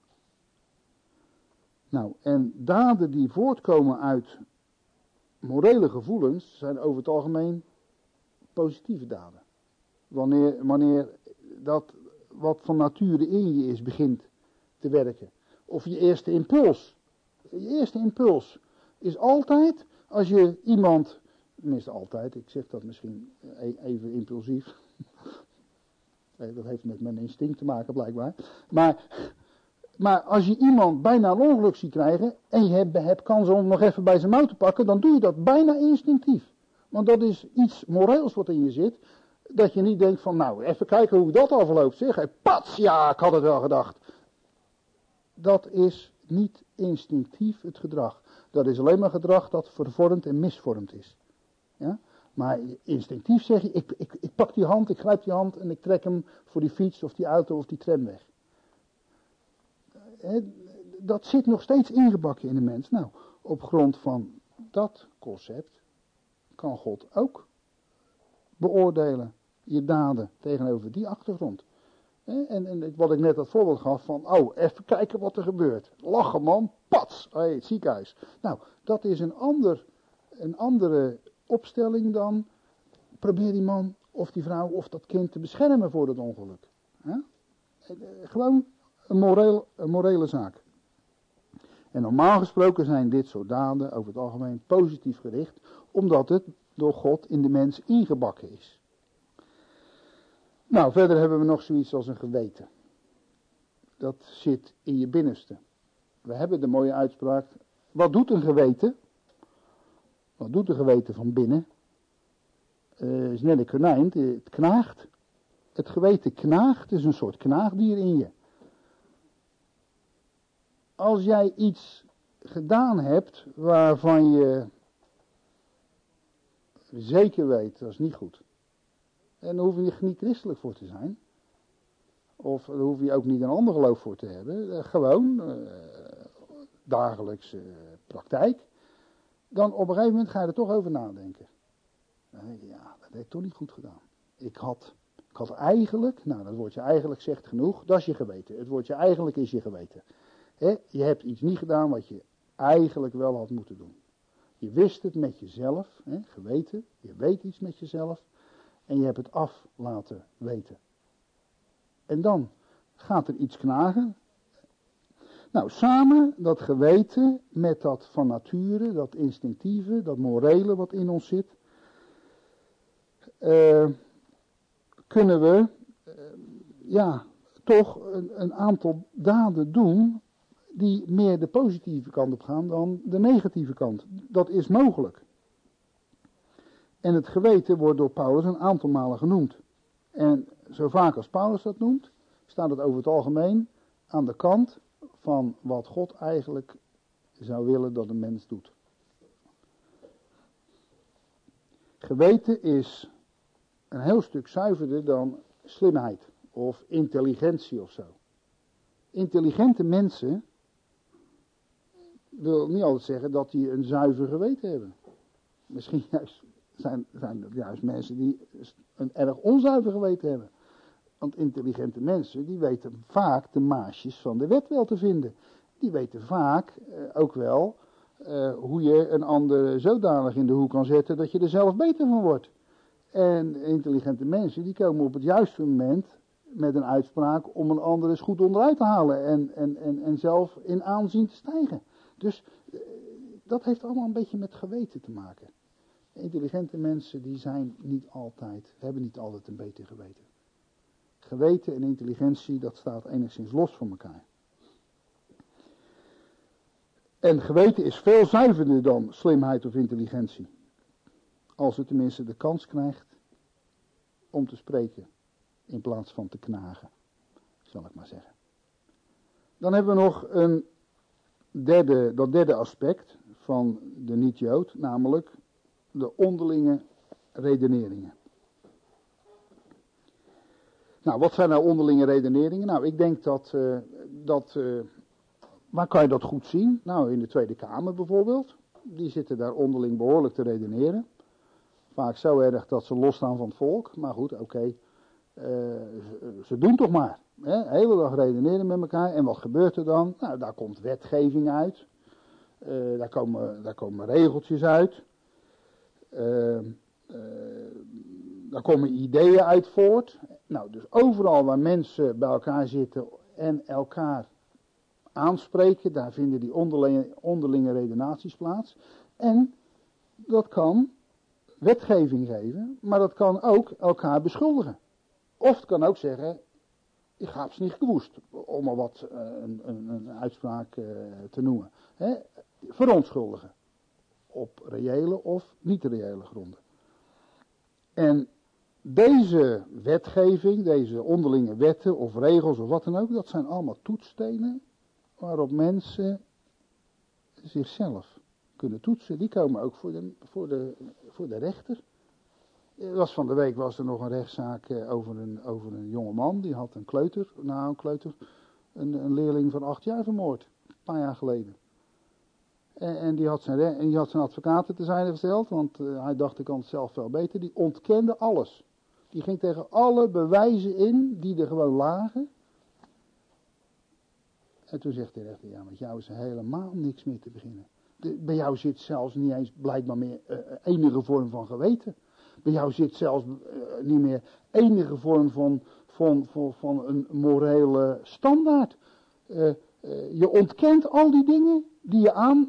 Nou, en daden die voortkomen uit morele gevoelens zijn over het algemeen positieve daden. Wanneer dat wat van nature in je is begint te werken. Of je eerste impuls. Je eerste impuls is altijd, als je iemand, tenminste altijd, ik zeg dat misschien even impulsief. Dat heeft met mijn instinct te maken blijkbaar. Maar als je iemand bijna een ongeluk ziet krijgen en je hebt kans om nog even bij zijn mouw te pakken, dan doe je dat bijna instinctief. Want dat is iets moreels wat in je zit, dat je niet denkt van nou, even kijken hoe dat al verloopt. Zeg, pats, ja, ik had het wel gedacht. Dat is niet instinctief het gedrag. Dat is alleen maar gedrag dat vervormd en misvormd is. Ja? Maar instinctief zeg je, ik pak die hand, ik grijp die hand en ik trek hem voor die fiets of die auto of die tram weg. Dat zit nog steeds ingebakken in de mens. Nou, op grond van dat concept kan God ook beoordelen je daden tegenover die achtergrond. En wat ik net dat voorbeeld gaf van, even kijken wat er gebeurt. Lachen man, pats, het ziekenhuis. Nou, dat is een andere opstelling dan, probeer die man of die vrouw of dat kind te beschermen voor dat ongeluk. Gewoon een morele zaak. En normaal gesproken zijn dit soort daden over het algemeen positief gericht, omdat het door God in de mens ingebakken is. Nou, verder hebben we nog zoiets als een geweten. Dat zit in je binnenste. We hebben de mooie uitspraak, wat doet een geweten? Wat doet een geweten van binnen? Is net een konijn, het knaagt. Het geweten knaagt, is een soort knaagdier in je. Als jij iets gedaan hebt waarvan je zeker weet, dat is niet goed. En daar hoef je niet christelijk voor te zijn. Of daar hoef je ook niet een ander geloof voor te hebben. Gewoon dagelijkse praktijk. Dan op een gegeven moment ga je er toch over nadenken. Dan denk je, ja, dat heb ik toch niet goed gedaan. Ik had eigenlijk, nou dat woordje eigenlijk zegt genoeg, dat is je geweten. Het woordje eigenlijk is je geweten. Je hebt iets niet gedaan wat je eigenlijk wel had moeten doen. Je wist het met jezelf, geweten, je weet iets met jezelf en je hebt het af laten weten. En dan gaat er iets knagen. Nou, samen dat geweten met dat van nature, dat instinctieve, dat morele wat in ons zit, kunnen we toch een aantal daden doen die meer de positieve kant op gaan dan de negatieve kant. Dat is mogelijk. En het geweten wordt door Paulus een aantal malen genoemd. En zo vaak als Paulus dat noemt, staat het over het algemeen aan de kant van wat God eigenlijk zou willen dat een mens doet. Geweten is een heel stuk zuiverder dan slimheid of intelligentie of zo. Intelligente mensen wil niet altijd zeggen dat die een zuiver geweten hebben. Misschien zijn het juist mensen die een erg onzuiver geweten hebben. Want intelligente mensen die weten vaak de maasjes van de wet wel te vinden. Die weten vaak ook wel hoe je een ander zodanig in de hoek kan zetten dat je er zelf beter van wordt. En intelligente mensen die komen op het juiste moment met een uitspraak om een ander eens goed onderuit te halen en zelf in aanzien te stijgen. Dus dat heeft allemaal een beetje met geweten te maken. Intelligente mensen die hebben niet altijd een beter geweten. Geweten en intelligentie, dat staat enigszins los van elkaar. En geweten is veel zuiverder dan slimheid of intelligentie. Als het tenminste de kans krijgt om te spreken in plaats van te knagen, zal ik maar zeggen. Dan hebben we nog dat derde aspect van de niet-Jood, namelijk de onderlinge redeneringen. Nou, wat zijn nou onderlinge redeneringen? Nou, ik denk waar kan je dat goed zien? Nou, in de Tweede Kamer bijvoorbeeld. Die zitten daar onderling behoorlijk te redeneren. Vaak zo erg dat ze losstaan van het volk. Maar goed, oké. Ze doen toch maar. Hè? De hele dag redeneren met elkaar. En wat gebeurt er dan? Nou, daar komt wetgeving uit. Daar komen regeltjes uit. Daar komen ideeën uit voort. Nou, dus overal waar mensen bij elkaar zitten en elkaar aanspreken, daar vinden die onderlinge redenaties plaats. En dat kan wetgeving geven, maar dat kan ook elkaar beschuldigen. Of het kan ook zeggen, ik ga het niet gewoest, om maar wat een uitspraak te noemen. Verontschuldigen. Op reële of niet reële gronden. En deze wetgeving, deze onderlinge wetten of regels of wat dan ook, dat zijn allemaal toetsstenen waarop mensen zichzelf kunnen toetsen. Die komen ook voor de rechter. Van de week was er nog een rechtszaak over een jongeman, die had een leerling van 8 jaar vermoord, een paar jaar geleden. En die had zijn advocaten te zijn gesteld, want hij dacht ik kan het zelf wel beter. Die ontkende alles. Die ging tegen alle bewijzen in die er gewoon lagen. En toen zegt de rechter, ja, met jou is er helemaal niks meer te beginnen. Bij jou zit zelfs niet eens blijkbaar meer enige vorm van geweten. Bij jou zit zelfs niet meer enige vorm van een morele standaard. Je ontkent al die dingen die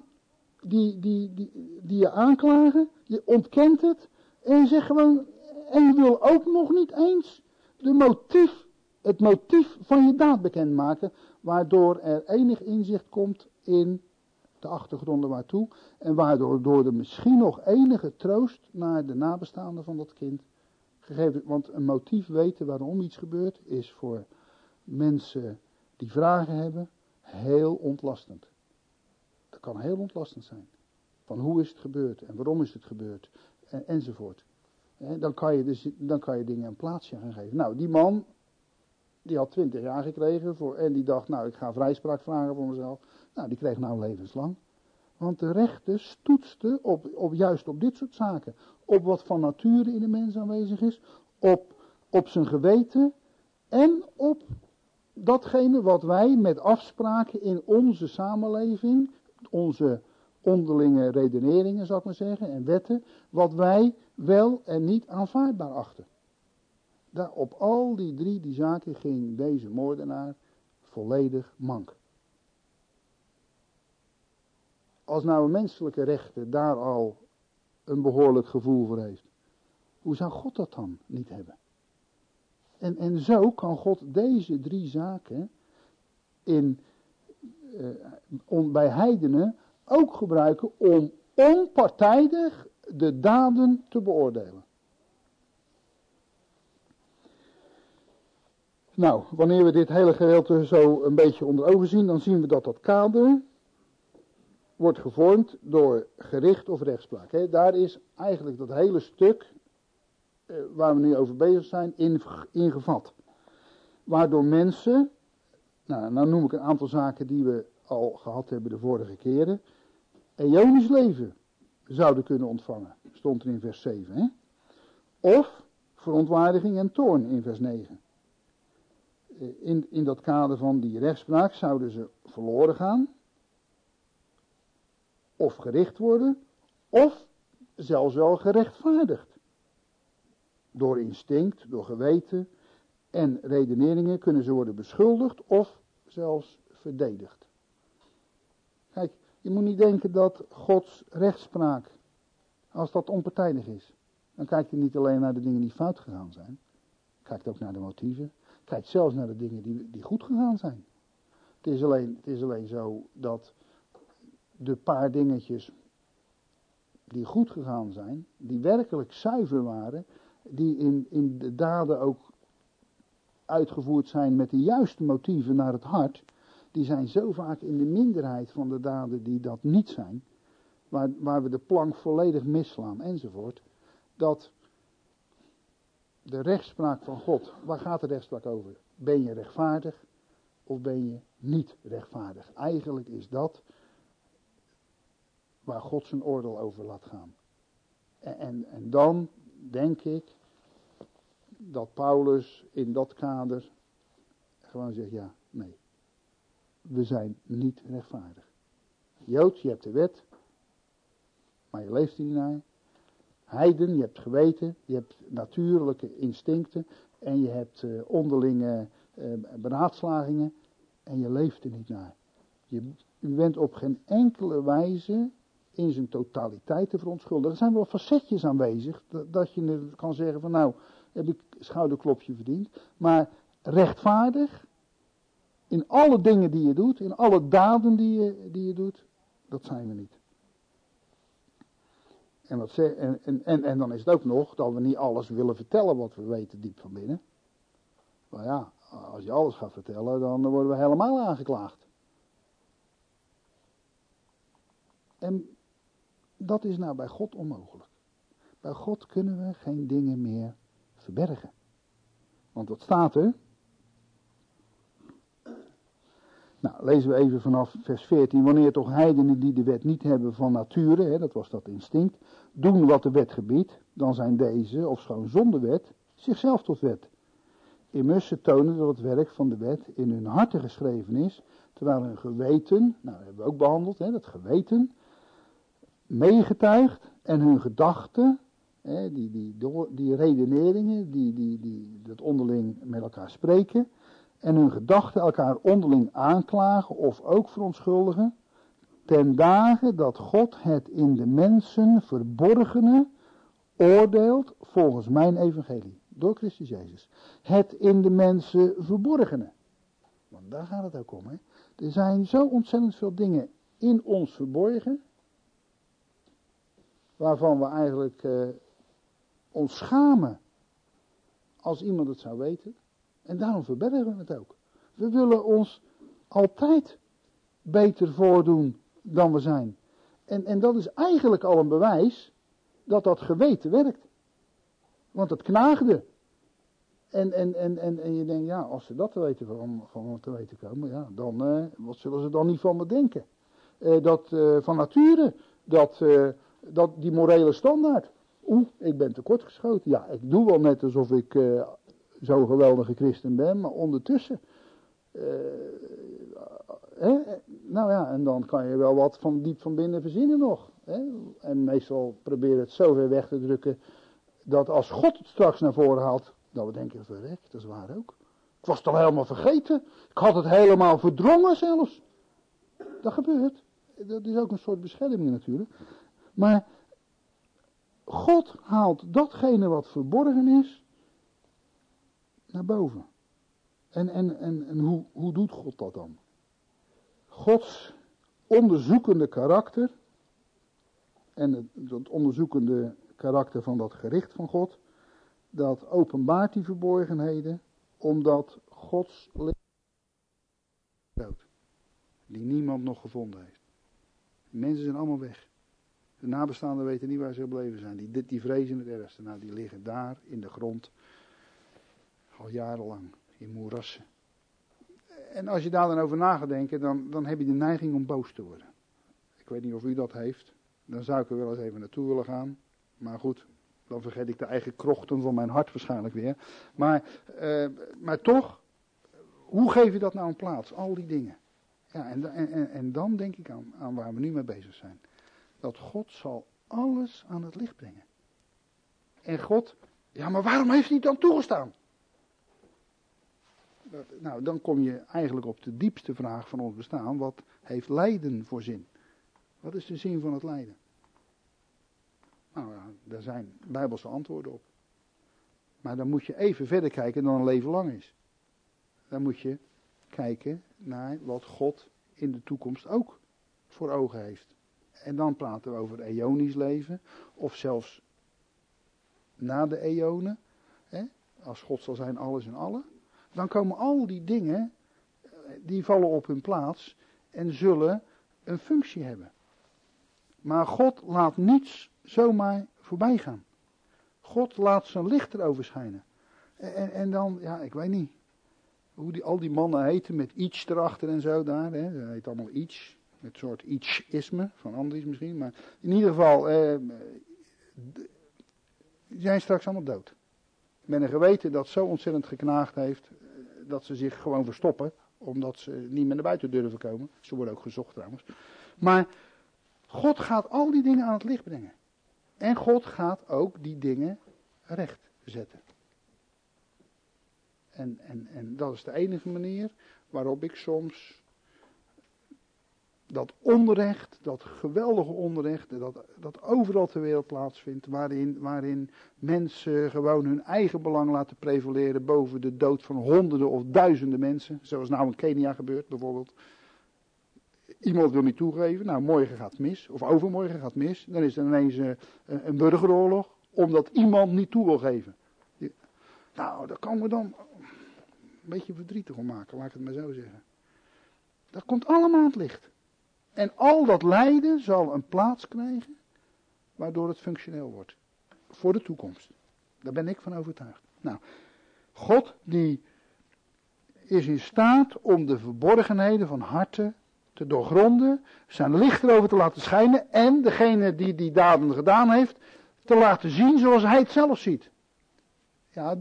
je aanklagen. Je ontkent het. En je zegt gewoon, en je wil ook nog niet eens het motief van je daad bekendmaken. Waardoor er enig inzicht komt in de achtergronden waartoe. En waardoor er misschien nog enige troost naar de nabestaanden van dat kind Want een motief weten waarom iets gebeurt, is voor mensen die vragen hebben, heel ontlastend. Dat kan heel ontlastend zijn. Van hoe is het gebeurd en waarom is het gebeurd enzovoort. Dan kan je dingen een plaatsje gaan geven. Nou, die man, die had 20 jaar gekregen en die dacht, nou ik ga vrijspraak vragen voor mezelf. Nou, die kreeg nou levenslang. Want de rechter stoetste juist op dit soort zaken. Op wat van nature in de mens aanwezig is. Op zijn geweten. En op datgene wat wij met afspraken in onze samenleving. Onze onderlinge redeneringen, zou ik maar zeggen. En wetten. Wat wij wel en niet aanvaardbaar achten. Op al die zaken ging deze moordenaar volledig mank. Als nou een menselijke rechter daar al een behoorlijk gevoel voor heeft, hoe zou God dat dan niet hebben? En zo kan God deze 3 zaken bij heidenen ook gebruiken om onpartijdig de daden te beoordelen. Nou, wanneer we dit hele gedeelte zo een beetje onder ogen zien, dan zien we dat kader wordt gevormd door gericht of rechtspraak. Daar is eigenlijk dat hele stuk waar we nu over bezig zijn in gevat. Waardoor mensen, nou noem ik een aantal zaken die we al gehad hebben de vorige keren, eonisch leven zouden kunnen ontvangen. Stond er in vers 7. Of verontwaardiging en toorn in vers 9. In dat kader van die rechtspraak zouden ze verloren gaan. Of gericht worden. Of zelfs wel gerechtvaardigd. Door instinct, door geweten en redeneringen kunnen ze worden beschuldigd of zelfs verdedigd. Kijk, je moet niet denken dat Gods rechtspraak, als dat onpartijdig is, dan kijkt hij niet alleen naar de dingen die fout gegaan zijn. Kijkt ook naar de motieven. Kijkt zelfs naar de dingen die goed gegaan zijn. Het is alleen zo dat de paar dingetjes die goed gegaan zijn, die werkelijk zuiver waren, die in de daden ook uitgevoerd zijn met de juiste motieven naar het hart, die zijn zo vaak in de minderheid van de daden die dat niet zijn, waar we de plank volledig misslaan enzovoort, dat de rechtspraak van God, waar gaat de rechtspraak over? Ben je rechtvaardig of ben je niet rechtvaardig? Eigenlijk is dat waar God zijn oordeel over laat gaan. En dan denk ik dat Paulus in dat kader gewoon zegt, ja, nee. We zijn niet rechtvaardig. Jood, je hebt de wet, maar je leeft er niet naar. Heiden, je hebt geweten, je hebt natuurlijke instincten en je hebt onderlinge beraadslagingen en je leeft er niet naar. U bent op geen enkele wijze in zijn totaliteit te verontschuldigen. Er zijn wel facetjes aanwezig dat je kan zeggen van nou, heb ik schouderklopje verdiend. Maar rechtvaardig, in alle dingen die je doet, in alle daden die je doet, dat zijn we niet. En dan is het ook nog dat we niet alles willen vertellen wat we weten diep van binnen. Maar ja, als je alles gaat vertellen, dan worden we helemaal aangeklaagd. En dat is nou bij God onmogelijk. Bij God kunnen we geen dingen meer verbergen. Want wat staat er? Nou, lezen we even vanaf vers 14. Wanneer toch heidenen die de wet niet hebben van nature, dat was dat instinct, doen wat de wet gebiedt, dan zijn deze, ofschoon zonder wet, zichzelf tot wet. Immers ze tonen dat het werk van de wet in hun harten geschreven is, terwijl hun geweten, nou dat hebben we ook behandeld, dat geweten, meegetuigt en hun gedachten, die redeneringen, die dat onderling met elkaar spreken, en hun gedachten elkaar onderling aanklagen of ook verontschuldigen, ten dagen dat God het in de mensen verborgene oordeelt volgens mijn evangelie, door Christus Jezus. Het in de mensen verborgene. Want daar gaat het ook om. Er zijn zo ontzettend veel dingen in ons verborgen, waarvan we eigenlijk ons schamen als iemand het zou weten. En daarom verbergen we het ook. We willen ons altijd beter voordoen dan we zijn. En dat is eigenlijk al een bewijs dat dat geweten werkt. Want het knaagde. En je denkt, ja, als ze dat te weten komen, ja, dan, wat zullen ze dan niet van me denken? Dat van nature, dat die morele standaard. Ik ben tekortgeschoten. Ja, ik doe wel net alsof ik zo'n geweldige christen ben, maar ondertussen. Nou ja, en dan kan je wel wat van diep van binnen verzinnen nog. En meestal probeer het zo ver weg te drukken, dat als God het straks naar voren haalt, dan we denken, verrek, dat is waar ook. Ik was het al helemaal vergeten. Ik had het helemaal verdrongen zelfs. Dat gebeurt. Dat is ook een soort bescherming natuurlijk. Maar God haalt datgene wat verborgen is naar boven. En hoe doet God dat dan? Gods onderzoekende karakter en het onderzoekende karakter van dat gericht van God, dat openbaart die verborgenheden, omdat Gods licht dood, die niemand nog gevonden heeft. De mensen zijn allemaal weg. De nabestaanden weten niet waar ze gebleven zijn. Die vrezen het ergste. Nou, die liggen daar in de grond al jarenlang in moerassen. En als je daar dan over na gaat denken, dan heb je de neiging om boos te worden. Ik weet niet of u dat heeft. Dan zou ik er wel eens even naartoe willen gaan. Maar goed, dan vergeet ik de eigen krochten van mijn hart waarschijnlijk weer. Maar toch, hoe geef je dat nou een plaats? Al die dingen. Ja, en dan denk ik aan waar we nu mee bezig zijn. Dat God zal alles aan het licht brengen. En God, ja, maar waarom heeft hij het dan toegestaan? Nou, dan kom je eigenlijk op de diepste vraag van ons bestaan. Wat heeft lijden voor zin? Wat is de zin van het lijden? Nou ja, daar zijn bijbelse antwoorden op. Maar dan moet je even verder kijken dan een leven lang is. Dan moet je kijken naar wat God in de toekomst ook voor ogen heeft. En dan praten we over eonisch leven. Of zelfs na de eonen. Als God zal zijn alles en allen. Dan komen al die dingen, die vallen op hun plaats en zullen een functie hebben. Maar God laat niets zomaar voorbij gaan. God laat zijn licht erover schijnen. En dan, ja, ik weet niet. Hoe al die mannen heten met iets erachter en zo daar. Dat heet allemaal iets. Met een soort iets-isme, van Andries misschien. Maar in ieder geval, die zijn straks allemaal dood. Met een geweten dat zo ontzettend geknaagd heeft, dat ze zich gewoon verstoppen. Omdat ze niet meer naar buiten durven komen. Ze worden ook gezocht trouwens. Maar God gaat al die dingen aan het licht brengen. En God gaat ook die dingen recht zetten. En dat is de enige manier waarop ik soms dat onrecht, dat geweldige onrecht, dat overal ter wereld plaatsvindt, waarin mensen gewoon hun eigen belang laten prevaleren boven de dood van honderden of duizenden mensen, zoals nou in Kenia gebeurt bijvoorbeeld. Iemand wil niet toegeven, nou morgen gaat het mis, of overmorgen gaat het mis, dan is er ineens een burgeroorlog, omdat iemand niet toe wil geven. Nou, daar kan me dan een beetje verdrietig om maken, laat ik het maar zo zeggen. Dat komt allemaal aan het licht. En al dat lijden zal een plaats krijgen, waardoor het functioneel wordt. Voor de toekomst. Daar ben ik van overtuigd. Nou, God die is in staat om de verborgenheden van harten te doorgronden, zijn licht erover te laten schijnen en degene die die daden gedaan heeft, te laten zien zoals hij het zelf ziet. Ja,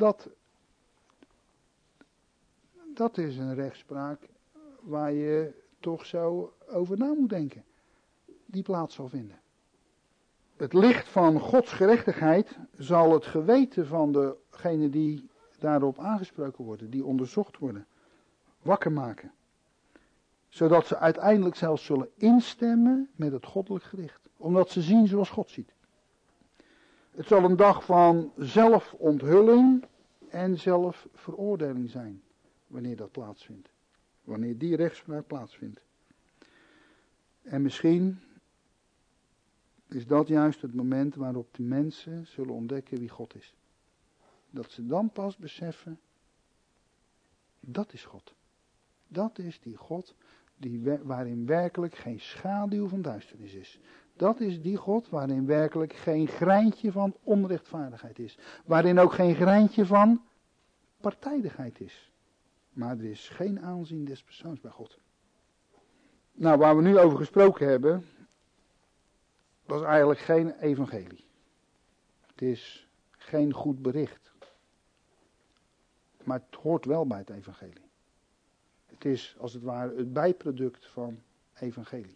dat is een rechtspraak waar je toch zo over na moet denken. Die plaats zal vinden. Het licht van Gods gerechtigheid zal het geweten van degene die daarop aangesproken worden, die onderzocht worden, wakker maken. Zodat ze uiteindelijk zelfs zullen instemmen met het goddelijk gericht. Omdat ze zien zoals God ziet. Het zal een dag van zelfonthulling en zelfveroordeling zijn. Wanneer dat plaatsvindt. Wanneer die rechtspraak plaatsvindt. En misschien is dat juist het moment waarop de mensen zullen ontdekken wie God is. dat ze dan pas beseffen, dat is God. Dat is die God waarin werkelijk geen schaduw van duisternis is. Dat is die God waarin werkelijk geen greintje van onrechtvaardigheid is. Waarin ook geen greintje van partijdigheid is. Maar er is geen aanzien des persoons bij God. Nou, waar we nu over gesproken hebben, dat is eigenlijk geen evangelie. Het is geen goed bericht. Maar het hoort wel bij het evangelie. Het is als het ware het bijproduct van evangelie.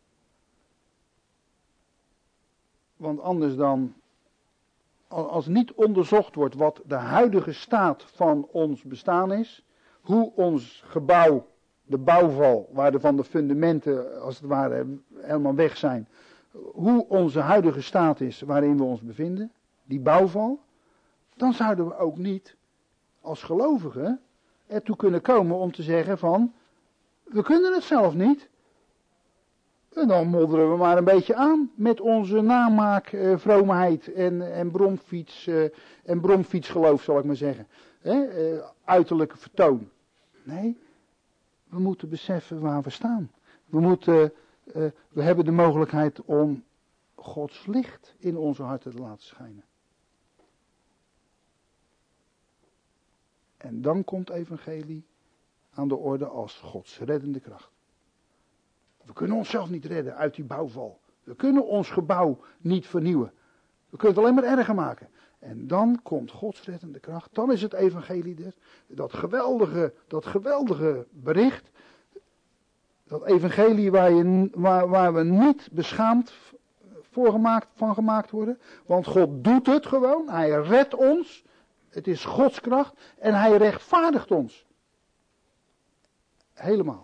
Want anders dan, als niet onderzocht wordt wat de huidige staat van ons bestaan is, hoe ons gebouw, de bouwval, waarvan de fundamenten als het ware helemaal weg zijn, hoe onze huidige staat is waarin we ons bevinden, die bouwval, dan zouden we ook niet als gelovigen ertoe kunnen komen om te zeggen van, we kunnen het zelf niet. En dan modderen we maar een beetje aan met onze namaak, vroomheid en bromfietsgeloof, zal ik maar zeggen. Uiterlijke vertoon. Nee, we moeten beseffen waar we staan. We hebben de mogelijkheid om Gods licht in onze harten te laten schijnen. En dan komt evangelie aan de orde als Gods reddende kracht. We kunnen onszelf niet redden uit die bouwval. We kunnen ons gebouw niet vernieuwen. We kunnen het alleen maar erger maken. En dan komt Gods reddende kracht. Dan is het evangelie er. Dat geweldige bericht. Dat evangelie waar we niet beschaamd van gemaakt worden. Want God doet het gewoon. Hij redt ons. Het is Gods kracht. En hij rechtvaardigt ons. Helemaal.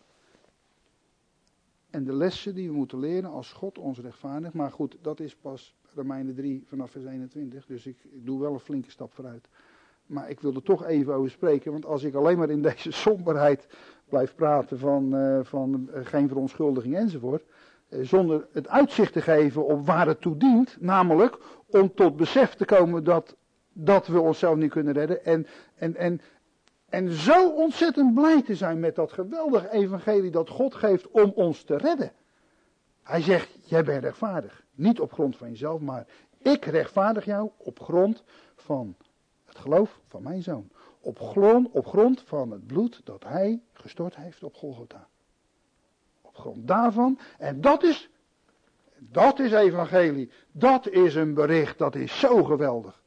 En de lessen die we moeten leren als God ons rechtvaardigt. Maar goed, dat is pas Romeinen 3 vanaf vers 21. Dus ik doe wel een flinke stap vooruit. Maar ik wil er toch even over spreken. Want als ik alleen maar in deze somberheid blijf praten van geen verontschuldiging enzovoort. Zonder het uitzicht te geven op waar het toe dient. Namelijk om tot besef te komen dat we onszelf niet kunnen redden. En zo ontzettend blij te zijn met dat geweldige evangelie dat God geeft om ons te redden. Hij zegt, jij bent rechtvaardig. Niet op grond van jezelf, maar ik rechtvaardig jou op grond van het geloof van mijn zoon. Op grond van het bloed dat hij gestort heeft op Golgotha. Op grond daarvan. En dat is evangelie. Dat is een bericht, dat is zo geweldig.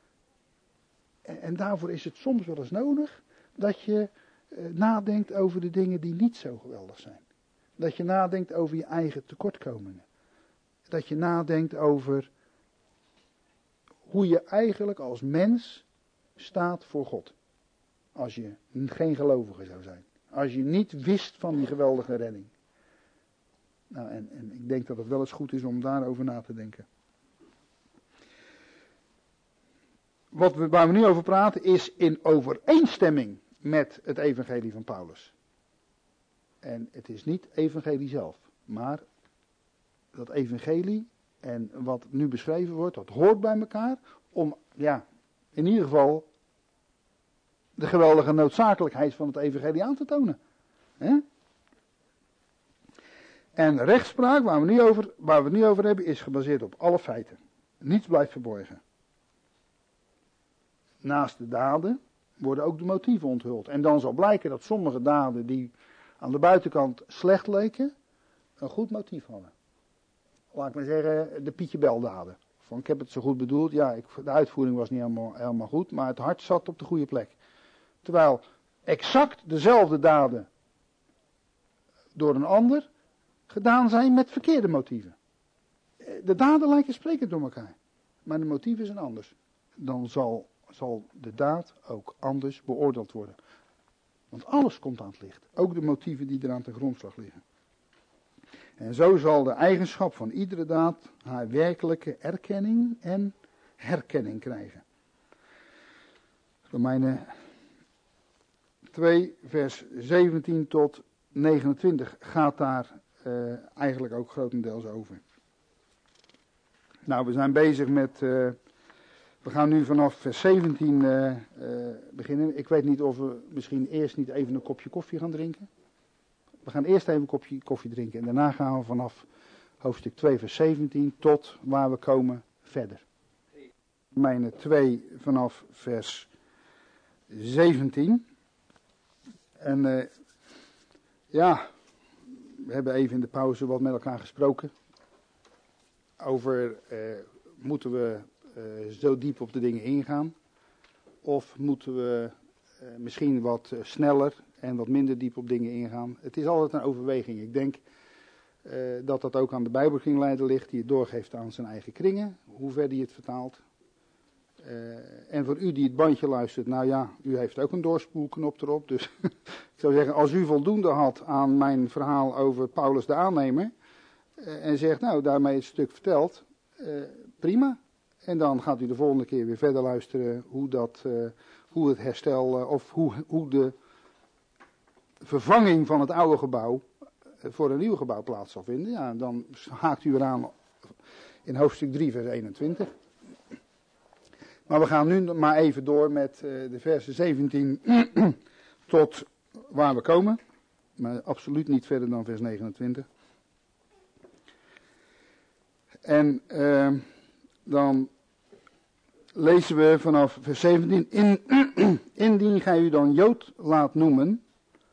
En daarvoor is het soms wel eens nodig dat je nadenkt over de dingen die niet zo geweldig zijn. Dat je nadenkt over je eigen tekortkomingen. Dat je nadenkt over hoe je eigenlijk als mens staat voor God. Als je geen gelovige zou zijn. Als je niet wist van die geweldige redding. Nou, en ik denk dat het wel eens goed is om daarover na te denken. Waar we nu over praten is in overeenstemming met het evangelie van Paulus. En het is niet evangelie zelf, maar dat evangelie en wat nu beschreven wordt, dat hoort bij elkaar om, in ieder geval de geweldige noodzakelijkheid van het evangelie aan te tonen. En rechtspraak, waar we het nu over hebben, is gebaseerd op alle feiten. Niets blijft verborgen. Naast de daden worden ook de motieven onthuld. En dan zal blijken dat sommige daden die aan de buitenkant slecht leken, een goed motief hadden. Laat ik maar zeggen, de Pietje Bel daden. Van ik heb het zo goed bedoeld, de uitvoering was niet helemaal goed, maar het hart zat op de goede plek. Terwijl exact dezelfde daden door een ander gedaan zijn met verkeerde motieven. De daden lijken sprekend door elkaar, maar de motieven zijn anders. Dan zal de daad ook anders beoordeeld worden. Want alles komt aan het licht. Ook de motieven die eraan ten grondslag liggen. En zo zal de eigenschap van iedere daad haar werkelijke erkenning en herkenning krijgen. Romeinen 2 vers 17 tot 29 gaat daar eigenlijk ook grotendeels over. Nou, we zijn bezig met We gaan nu vanaf vers 17 beginnen. Ik weet niet of we misschien eerst niet even een kopje koffie gaan drinken. We gaan eerst even een kopje koffie drinken en daarna gaan we vanaf hoofdstuk 2 vers 17 tot waar we komen verder. Romeinen 2 vanaf vers 17. En ja, we hebben even in de pauze wat met elkaar gesproken. Over moeten we zo diep op de dingen ingaan? Of moeten we misschien wat sneller en wat minder diep op dingen ingaan? Het is altijd een overweging. Ik denk dat dat ook aan de Bijbelkringleider ligt, die het doorgeeft aan zijn eigen kringen, hoe ver die het vertaalt. En voor u die het bandje luistert, nou ja, u heeft ook een doorspoelknop erop. Dus ik zou zeggen, als u voldoende had aan mijn verhaal over Paulus de aannemer, en zegt, nou, daarmee het stuk verteld, prima. En dan gaat u de volgende keer weer verder luisteren hoe het herstel, of hoe de vervanging van het oude gebouw voor een nieuw gebouw plaats zal vinden. Ja, dan haakt u eraan in hoofdstuk 3 vers 21. Maar we gaan nu maar even door met de versen 17 tot waar we komen. Maar absoluut niet verder dan vers 29. En dan lezen we vanaf vers 17. Indien gij u dan Jood laat noemen.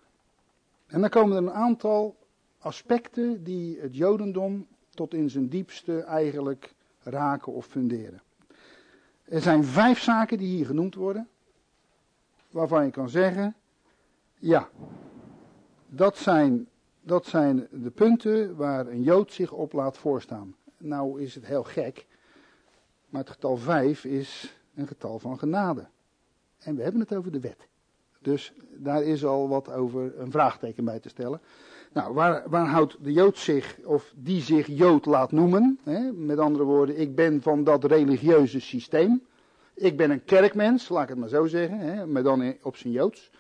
En dan komen er een aantal aspecten die het Jodendom tot in zijn diepste eigenlijk raken of funderen. Er zijn 5 zaken die hier genoemd worden, waarvan je kan zeggen, ja, dat zijn de punten waar een Jood zich op laat voorstaan. Nou is het heel gek, maar het getal 5 is een getal van genade. En we hebben het over de wet. Dus daar is al wat over een vraagteken bij te stellen. Nou, waar houdt de Jood zich, of die zich Jood laat noemen? Hè? Met andere woorden, ik ben van dat religieuze systeem. Ik ben een kerkmens, laat ik het maar zo zeggen, hè? Maar dan op zijn Joods.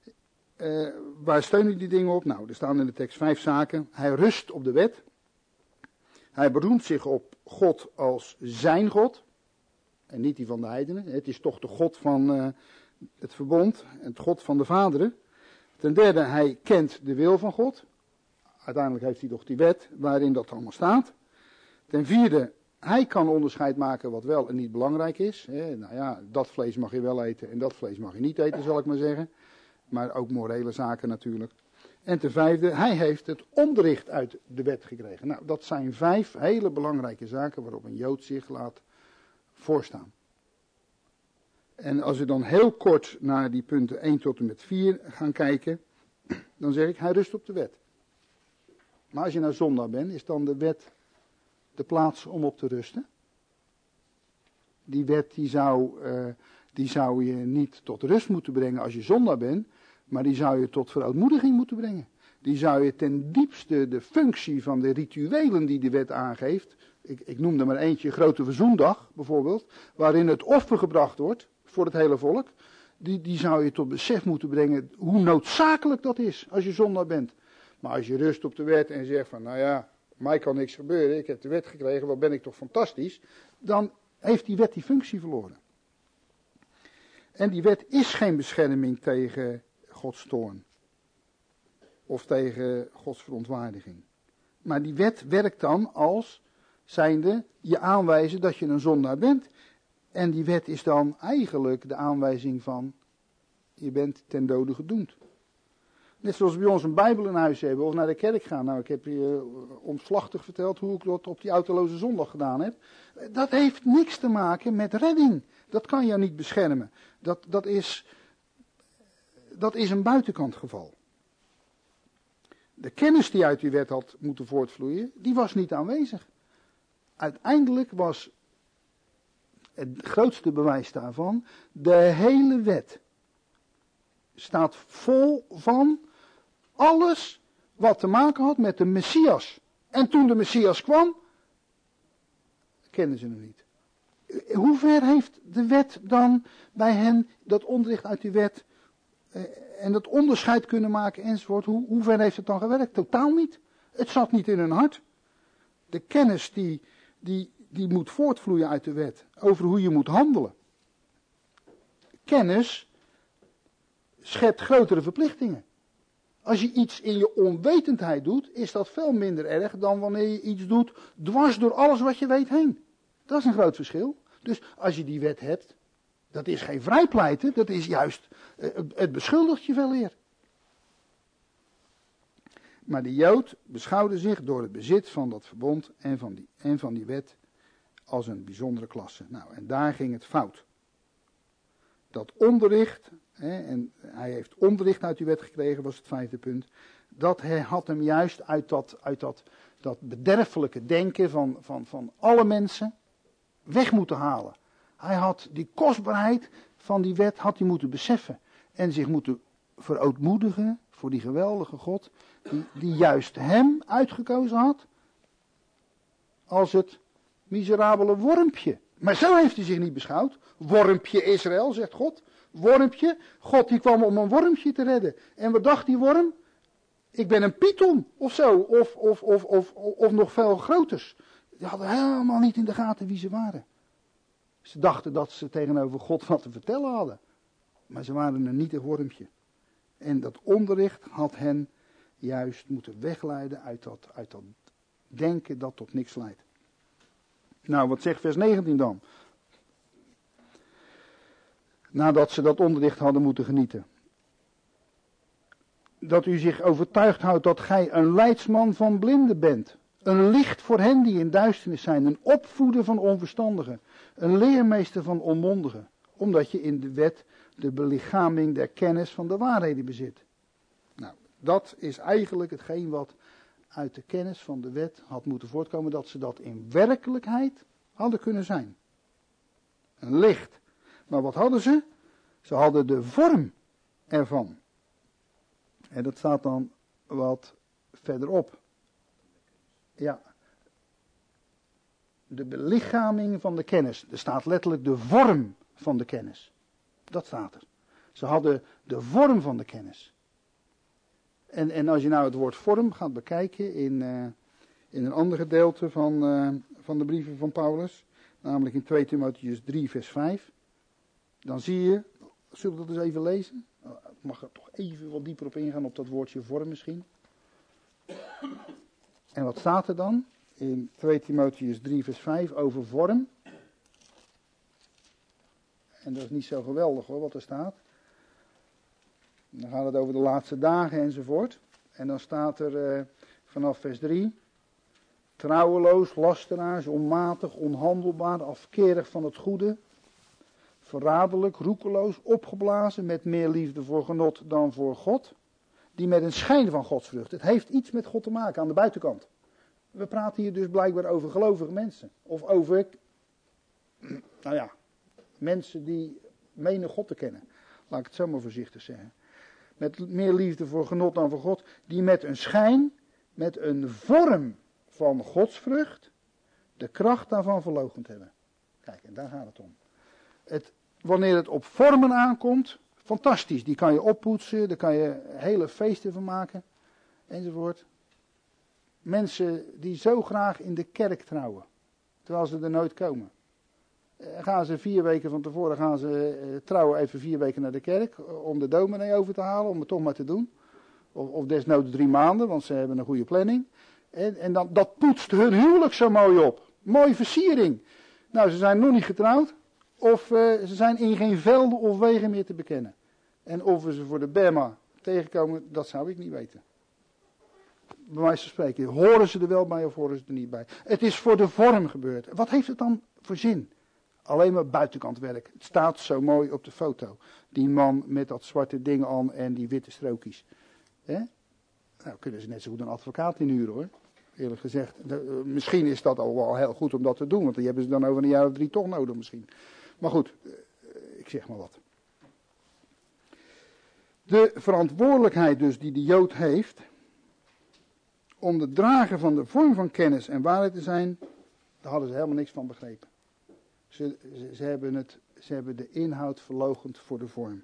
Waar steunen die dingen op? Nou, er staan in de tekst 5 zaken. Hij rust op de wet. Hij beroemt zich op God als zijn God. En niet die van de heidenen. Het is toch de God van het verbond. Het God van de vaderen. Ten derde, hij kent de wil van God. Uiteindelijk heeft hij toch die wet waarin dat allemaal staat. Ten vierde, hij kan onderscheid maken wat wel en niet belangrijk is. Nou ja, dat vlees mag je wel eten en dat vlees mag je niet eten, zal ik maar zeggen. Maar ook morele zaken natuurlijk. En ten vijfde, hij heeft het onderricht uit de wet gekregen. Nou, dat zijn 5 hele belangrijke zaken waarop een Jood zich laat voorstaan. En als we dan heel kort naar die punten 1 tot en met 4 gaan kijken, dan zeg ik, hij rust op de wet. Maar als je nou zondaar bent, is dan de wet de plaats om op te rusten? Die wet die zou je niet tot rust moeten brengen als je zondaar bent, maar die zou je tot verootmoediging moeten brengen. Die zou je ten diepste de functie van de rituelen die de wet aangeeft, ik noem er maar eentje, Grote Verzoendag bijvoorbeeld, waarin het offer gebracht wordt voor het hele volk, die zou je tot besef moeten brengen hoe noodzakelijk dat is als je zondaar bent. Maar als je rust op de wet en zegt van, nou ja, mij kan niks gebeuren, ik heb de wet gekregen, wat ben ik toch fantastisch, dan heeft die wet die functie verloren. En die wet is geen bescherming tegen Gods toorn. Of tegen Gods verontwaardiging. Maar die wet werkt dan als zijnde je aanwijzen dat je een zondaar bent. En die wet is dan eigenlijk de aanwijzing van, je bent ten dode gedoemd. Net zoals bij ons een Bijbel in huis hebben of naar de kerk gaan. Nou, ik heb je omslachtig verteld hoe ik dat op die autoloze zondag gedaan heb. Dat heeft niks te maken met redding. Dat kan je niet beschermen. Dat is een buitenkant geval. De kennis die uit die wet had moeten voortvloeien, die was niet aanwezig. Uiteindelijk was het grootste bewijs daarvan, de hele wet staat vol van alles wat te maken had met de Messias. En toen de Messias kwam, kenden ze hem niet. Hoe ver heeft de wet dan bij hen dat onderricht uit die wet en dat onderscheid kunnen maken enzovoort? Hoe ver heeft het dan gewerkt? Totaal niet. Het zat niet in hun hart. De kennis die moet voortvloeien uit de wet over hoe je moet handelen. kennis schept grotere verplichtingen. Als je iets in je onwetendheid doet, is dat veel minder erg dan wanneer je iets doet dwars door alles wat je weet heen. Dat is een groot verschil. Dus als je die wet hebt, dat is geen vrijpleiten, dat is juist, het beschuldigt je veel eer. Maar de Jood beschouwde zich door het bezit van dat verbond en van die wet als een bijzondere klasse. Nou, en daar ging het fout. Dat onderricht, en hij heeft onderricht uit die wet gekregen, was het 5e punt. Dat hij had hem juist uit dat bederfelijke denken van alle mensen weg moeten halen. Hij had die kostbaarheid van die wet had hij moeten beseffen. En zich moeten verootmoedigen voor die geweldige God. Die juist hem uitgekozen had. Als het miserabele wormpje. Maar zo heeft hij zich niet beschouwd. Wormpje Israël, zegt God. Wormpje. God die kwam om een wormpje te redden. En wat dacht die worm? Ik ben een python of zo. Of nog veel groters. Die hadden helemaal niet in de gaten wie ze waren. Ze dachten dat ze tegenover God wat te vertellen hadden. Maar ze waren een nietig wormpje. En dat onderricht had hen juist moeten wegleiden uit dat denken dat tot niks leidt. Nou, wat zegt vers 19 dan? Nadat ze dat onderricht hadden moeten genieten. Dat u zich overtuigd houdt dat gij een leidsman van blinden bent. Een licht voor hen die in duisternis zijn. Een opvoeder van onverstandigen. Een leermeester van onmondigen. Omdat je in de wet de belichaming der kennis van de waarheden bezit. Nou, dat is eigenlijk hetgeen wat uit de kennis van de wet had moeten voortkomen. Dat ze dat in werkelijkheid hadden kunnen zijn. Een licht. Maar wat hadden ze? Ze hadden de vorm ervan. En dat staat dan wat verderop. Ja. De belichaming van de kennis. Er staat letterlijk de vorm van de kennis. Dat staat er. Ze hadden de vorm van de kennis. En als je nou het woord vorm gaat bekijken in een ander gedeelte van de brieven van Paulus. Namelijk in 2 Timotheüs 3 vers 5. Dan zie je, zullen we dat eens even lezen? Ik mag er toch even wat dieper op ingaan op dat woordje vorm misschien. En wat staat er dan? In 2 Timotheüs 3 vers 5 over vorm. En dat is niet zo geweldig hoor, wat er staat. Dan gaat het over de laatste dagen enzovoort. En dan staat er vanaf vers 3. Trouweloos, lasteraars, onmatig, onhandelbaar, afkerig van het goede. Verraderlijk, roekeloos, opgeblazen, met meer liefde voor genot dan voor God. Die met een schijn van godsvrucht. Het heeft iets met God te maken aan de buitenkant. We praten hier dus blijkbaar over gelovige mensen. Of over, nou ja, mensen die menen God te kennen. Laat ik het zo maar voorzichtig zeggen. Met meer liefde voor genot dan voor God. Die met een schijn, met een vorm van godsvrucht, de kracht daarvan verloochend hebben. Kijk, en daar gaat het om. Wanneer het op vormen aankomt, fantastisch. Die kan je oppoetsen, daar kan je hele feesten van maken, enzovoort. Mensen die zo graag in de kerk trouwen, terwijl ze er nooit komen. Gaan ze 4 weken van tevoren trouwen even 4 weken naar de kerk om de dominee over te halen, om het toch maar te doen. Of desnoods 3 maanden, want ze hebben een goede planning. En dan, dat poetst hun huwelijk zo mooi op. Mooie versiering. Nou, ze zijn nog niet getrouwd. Of ze zijn in geen velden of wegen meer te bekennen. En of we ze voor de Bema tegenkomen, dat zou ik niet weten. Bij wijze van spreken, horen ze er wel bij of horen ze er niet bij. Het is voor de vorm gebeurd. Wat heeft het dan voor zin? Alleen maar buitenkant werk. Het staat zo mooi op de foto. Die man met dat zwarte ding aan en die witte strookjes. Nou, kunnen ze net zo goed een advocaat inhuren hoor. Eerlijk gezegd. Misschien is dat al wel heel goed om dat te doen. Want die hebben ze dan over een jaar of 3 toch nodig misschien. Maar goed, ik zeg maar wat. De verantwoordelijkheid dus die de Jood heeft. Om de drager van de vorm van kennis en waarheid te zijn. Daar hadden ze helemaal niks van begrepen. Ze hebben de inhoud verloochend voor de vorm.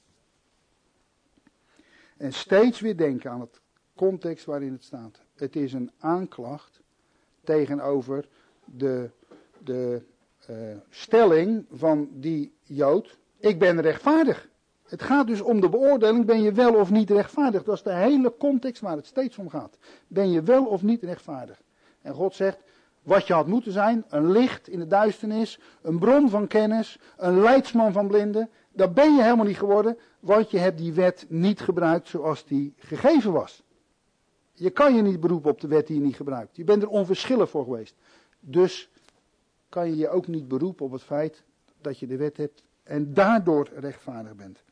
En steeds weer denken aan het context waarin het staat. Het is een aanklacht tegenover de stelling van die Jood Ik ben rechtvaardig. Het gaat dus om de beoordeling, ben je wel of niet rechtvaardig. Dat is de hele context waar het steeds om gaat. Ben je wel of niet rechtvaardig? En God zegt, wat je had moeten zijn, een licht in de duisternis, een bron van kennis, een leidsman van blinden. Dat ben je helemaal niet geworden, want je hebt die wet niet gebruikt zoals die gegeven was. Je kan je niet beroepen op de wet die je niet gebruikt. Je bent er onverschillig voor geweest. Dus kan je je ook niet beroepen op het feit dat je de wet hebt en daardoor rechtvaardig bent.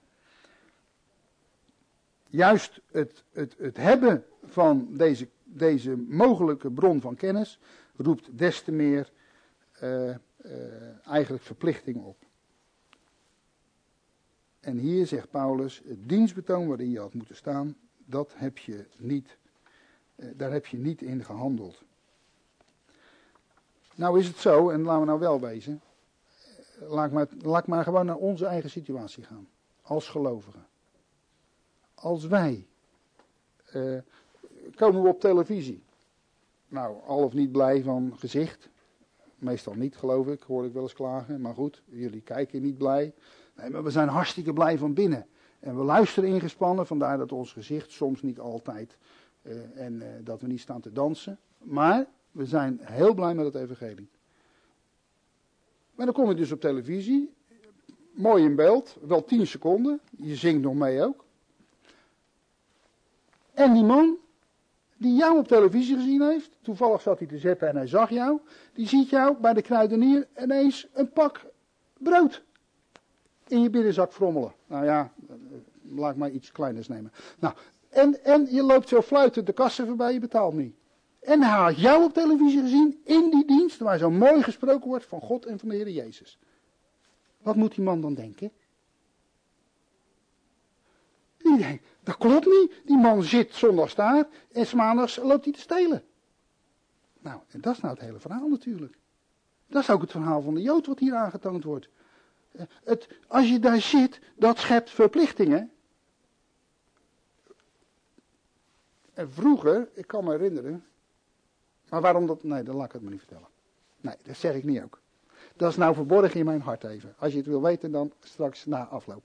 Juist het hebben van deze mogelijke bron van kennis roept des te meer eigenlijk verplichting op. En hier zegt Paulus, het dienstbetoon waarin je had moeten staan, dat heb je niet, daar heb je niet in gehandeld. Nou is het zo, en laten we nou wel wezen, laat maar gewoon naar onze eigen situatie gaan, als gelovigen. Als wij, komen we op televisie, nou al of niet blij van gezicht, meestal niet geloof ik, hoor ik wel eens klagen, maar goed, jullie kijken niet blij. Nee, maar we zijn hartstikke blij van binnen. En we luisteren ingespannen, vandaar dat ons gezicht soms niet altijd, dat we niet staan te dansen. Maar we zijn heel blij met het evangelie. Maar dan kom je dus op televisie, mooi in beeld, wel 10 seconden, je zingt nog mee ook. En die man, die jou op televisie gezien heeft, toevallig zat hij te zeppen en hij zag jou, die ziet jou bij de kruidenier ineens een pak brood in je binnenzak frommelen. Nou ja, laat ik maar iets kleiners nemen. Nou, en je loopt zo fluitend de kassen voorbij, je betaalt niet. En hij had jou op televisie gezien, in die dienst, waar zo mooi gesproken wordt van God en van de Heer Jezus. Wat moet die man dan denken? Die denkt, dat klopt niet. Die man zit zondags daar en 's maandags loopt hij te stelen. Nou, en dat is nou het hele verhaal natuurlijk. Dat is ook het verhaal van de Jood wat hier aangetoond wordt. Als je daar zit, dat schept verplichtingen. En vroeger, ik kan me herinneren, maar waarom dat, nee, dan laat ik het me niet vertellen. Nee, dat zeg ik niet ook. Dat is nou verborgen in mijn hart even. Als je het wil weten, dan straks na afloop.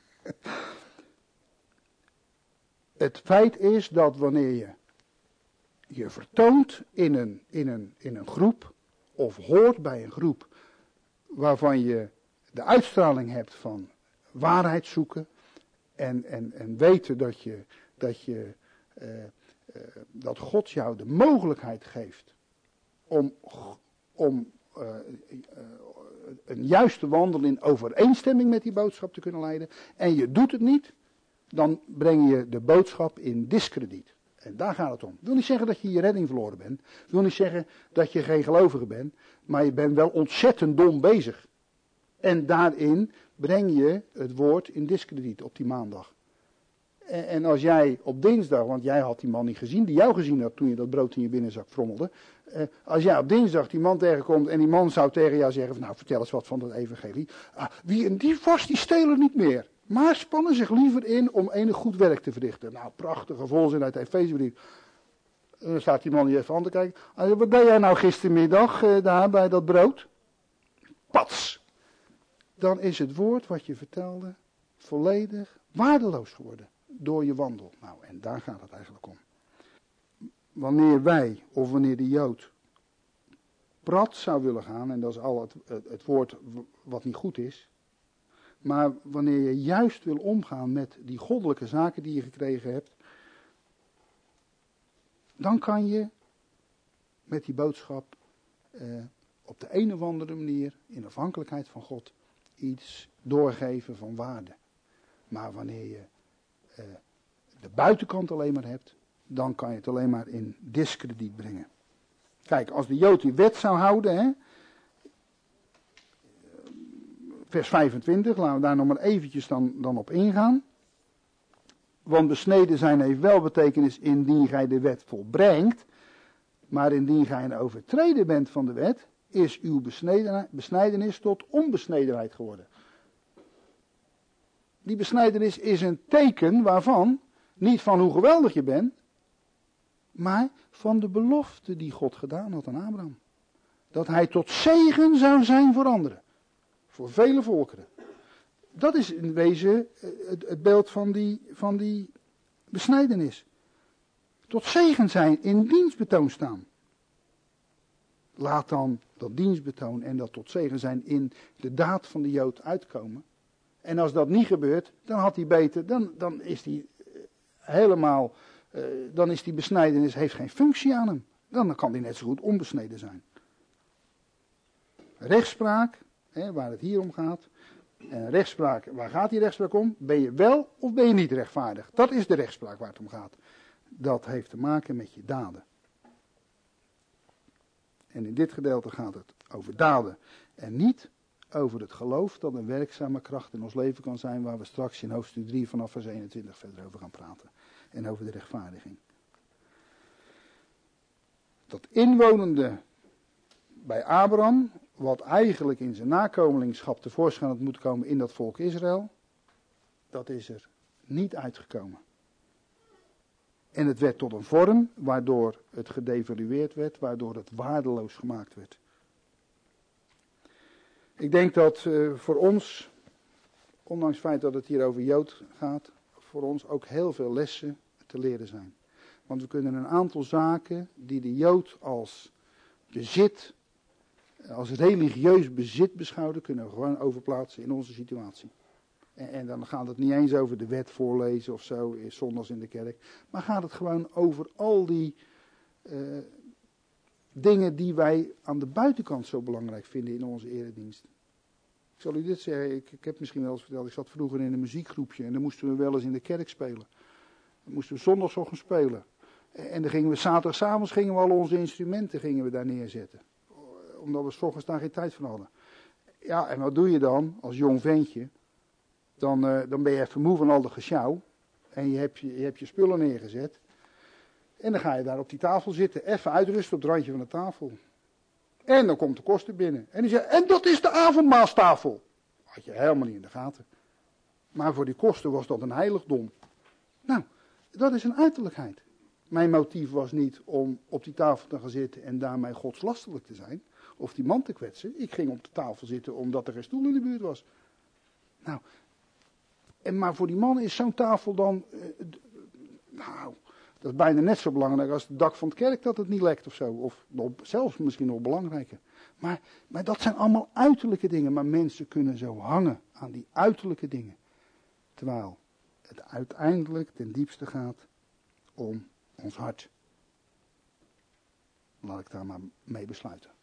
Het feit is dat wanneer je je vertoont in een groep, of hoort bij een groep, waarvan je de uitstraling hebt van waarheid zoeken, en weten dat God jou de mogelijkheid geeft om een juiste wandel in overeenstemming met die boodschap te kunnen leiden, en je doet het niet, dan breng je de boodschap in diskrediet. En daar gaat het om. Ik wil niet zeggen dat je je redding verloren bent. Ik wil niet zeggen dat je geen gelovige bent. Maar je bent wel ontzettend dom bezig. En daarin breng je het woord in diskrediet op die maandag. En als jij op dinsdag, want jij had die man niet gezien, die jou gezien had toen je dat brood in je binnenzak frommelde. Als jij op dinsdag die man tegenkomt en die man zou tegen jou zeggen, van, nou vertel eens wat van dat evangelie. Wie een dief was, die stelen niet meer. Maar spannen zich liever in om enig goed werk te verrichten. Nou, prachtige volzin uit de Efezebrief. Dan staat die man hier even aan te kijken. Wat deed jij nou gistermiddag daar bij dat brood? Pats! Dan is het woord wat je vertelde volledig waardeloos geworden door je wandel. Nou, en daar gaat het eigenlijk om. Wanneer wij, of wanneer de Jood, prat zou willen gaan, en dat is al het woord wat niet goed is, maar wanneer je juist wil omgaan met die goddelijke zaken die je gekregen hebt, dan kan je met die boodschap op de een of andere manier, in afhankelijkheid van God, iets doorgeven van waarde. Maar wanneer je de buitenkant alleen maar hebt, dan kan je het alleen maar in diskrediet brengen. Kijk, als de Jood die wet zou houden, hè, vers 25, laten we daar nog maar eventjes dan op ingaan. Want besneden zijn heeft wel betekenis indien gij de wet volbrengt. Maar indien gij een overtreder bent van de wet, is uw besnijdenis tot onbesnedenheid geworden. Die besnijdenis is een teken waarvan, niet van hoe geweldig je bent, maar van de belofte die God gedaan had aan Abraham. Dat hij tot zegen zou zijn voor anderen. Voor vele volkeren. Dat is in wezen het beeld van die besnijdenis. Tot zegen zijn, in dienstbetoon staan. Laat dan dat dienstbetoon en dat tot zegen zijn in de daad van de Jood uitkomen. En als dat niet gebeurt, dan had hij beter, dan is hij helemaal, dan is die besnijdenis, heeft geen functie aan hem. Dan kan hij net zo goed onbesneden zijn. Rechtspraak, waar het hier om gaat. En rechtspraak, waar gaat die rechtspraak om? Ben je wel of ben je niet rechtvaardig? Dat is de rechtspraak waar het om gaat. Dat heeft te maken met je daden. En in dit gedeelte gaat het over daden. En niet over het geloof dat een werkzame kracht in ons leven kan zijn, waar we straks in hoofdstuk 3 vanaf vers 21 verder over gaan praten. En over de rechtvaardiging. Dat inwonende bij Abraham, wat eigenlijk in zijn nakomelingschap tevoorschijn had moeten komen in dat volk Israël, dat is er niet uitgekomen. En het werd tot een vorm waardoor het gedevalueerd werd, waardoor het waardeloos gemaakt werd. Ik denk dat voor ons, ondanks het feit dat het hier over Jood gaat, voor ons ook heel veel lessen te leren zijn. Want we kunnen een aantal zaken die de Jood als bezit, als religieus bezit beschouwde, kunnen we gewoon overplaatsen in onze situatie. En dan gaat het niet eens over de wet voorlezen of zo, zondags in de kerk. Maar gaat het gewoon over al die dingen die wij aan de buitenkant zo belangrijk vinden in onze eredienst. Ik zal u dit zeggen, ik heb misschien wel eens verteld, ik zat vroeger in een muziekgroepje en dan moesten we wel eens in de kerk spelen. Dan moesten we zondagochtend spelen. En dan gingen we zaterdagavond gingen we al onze instrumenten gingen we daar neerzetten. Omdat we 's ochtends daar geen tijd van hadden. Ja, en wat doe je dan als jong ventje? Dan ben je even moe van al dat gesjouw. En je hebt je spullen neergezet. En dan ga je daar op die tafel zitten. Even uitrusten op het randje van de tafel. En dan komt de koster binnen. En die zegt, en dat is de avondmaalstafel. Had je helemaal niet in de gaten. Maar voor die koster was dat een heiligdom. Nou, dat is een uiterlijkheid. Mijn motief was niet om op die tafel te gaan zitten en daarmee godslastelijk te zijn. Of die man te kwetsen. Ik ging op de tafel zitten omdat er geen stoel in de buurt was. Nou, maar voor die man is zo'n tafel dan, dat is bijna net zo belangrijk als het dak van het kerk dat het niet lekt of zo. Of zelfs misschien nog belangrijker. Maar dat zijn allemaal uiterlijke dingen. Maar mensen kunnen zo hangen aan die uiterlijke dingen. Terwijl het uiteindelijk ten diepste gaat om ons hart. Laat ik daar maar mee besluiten.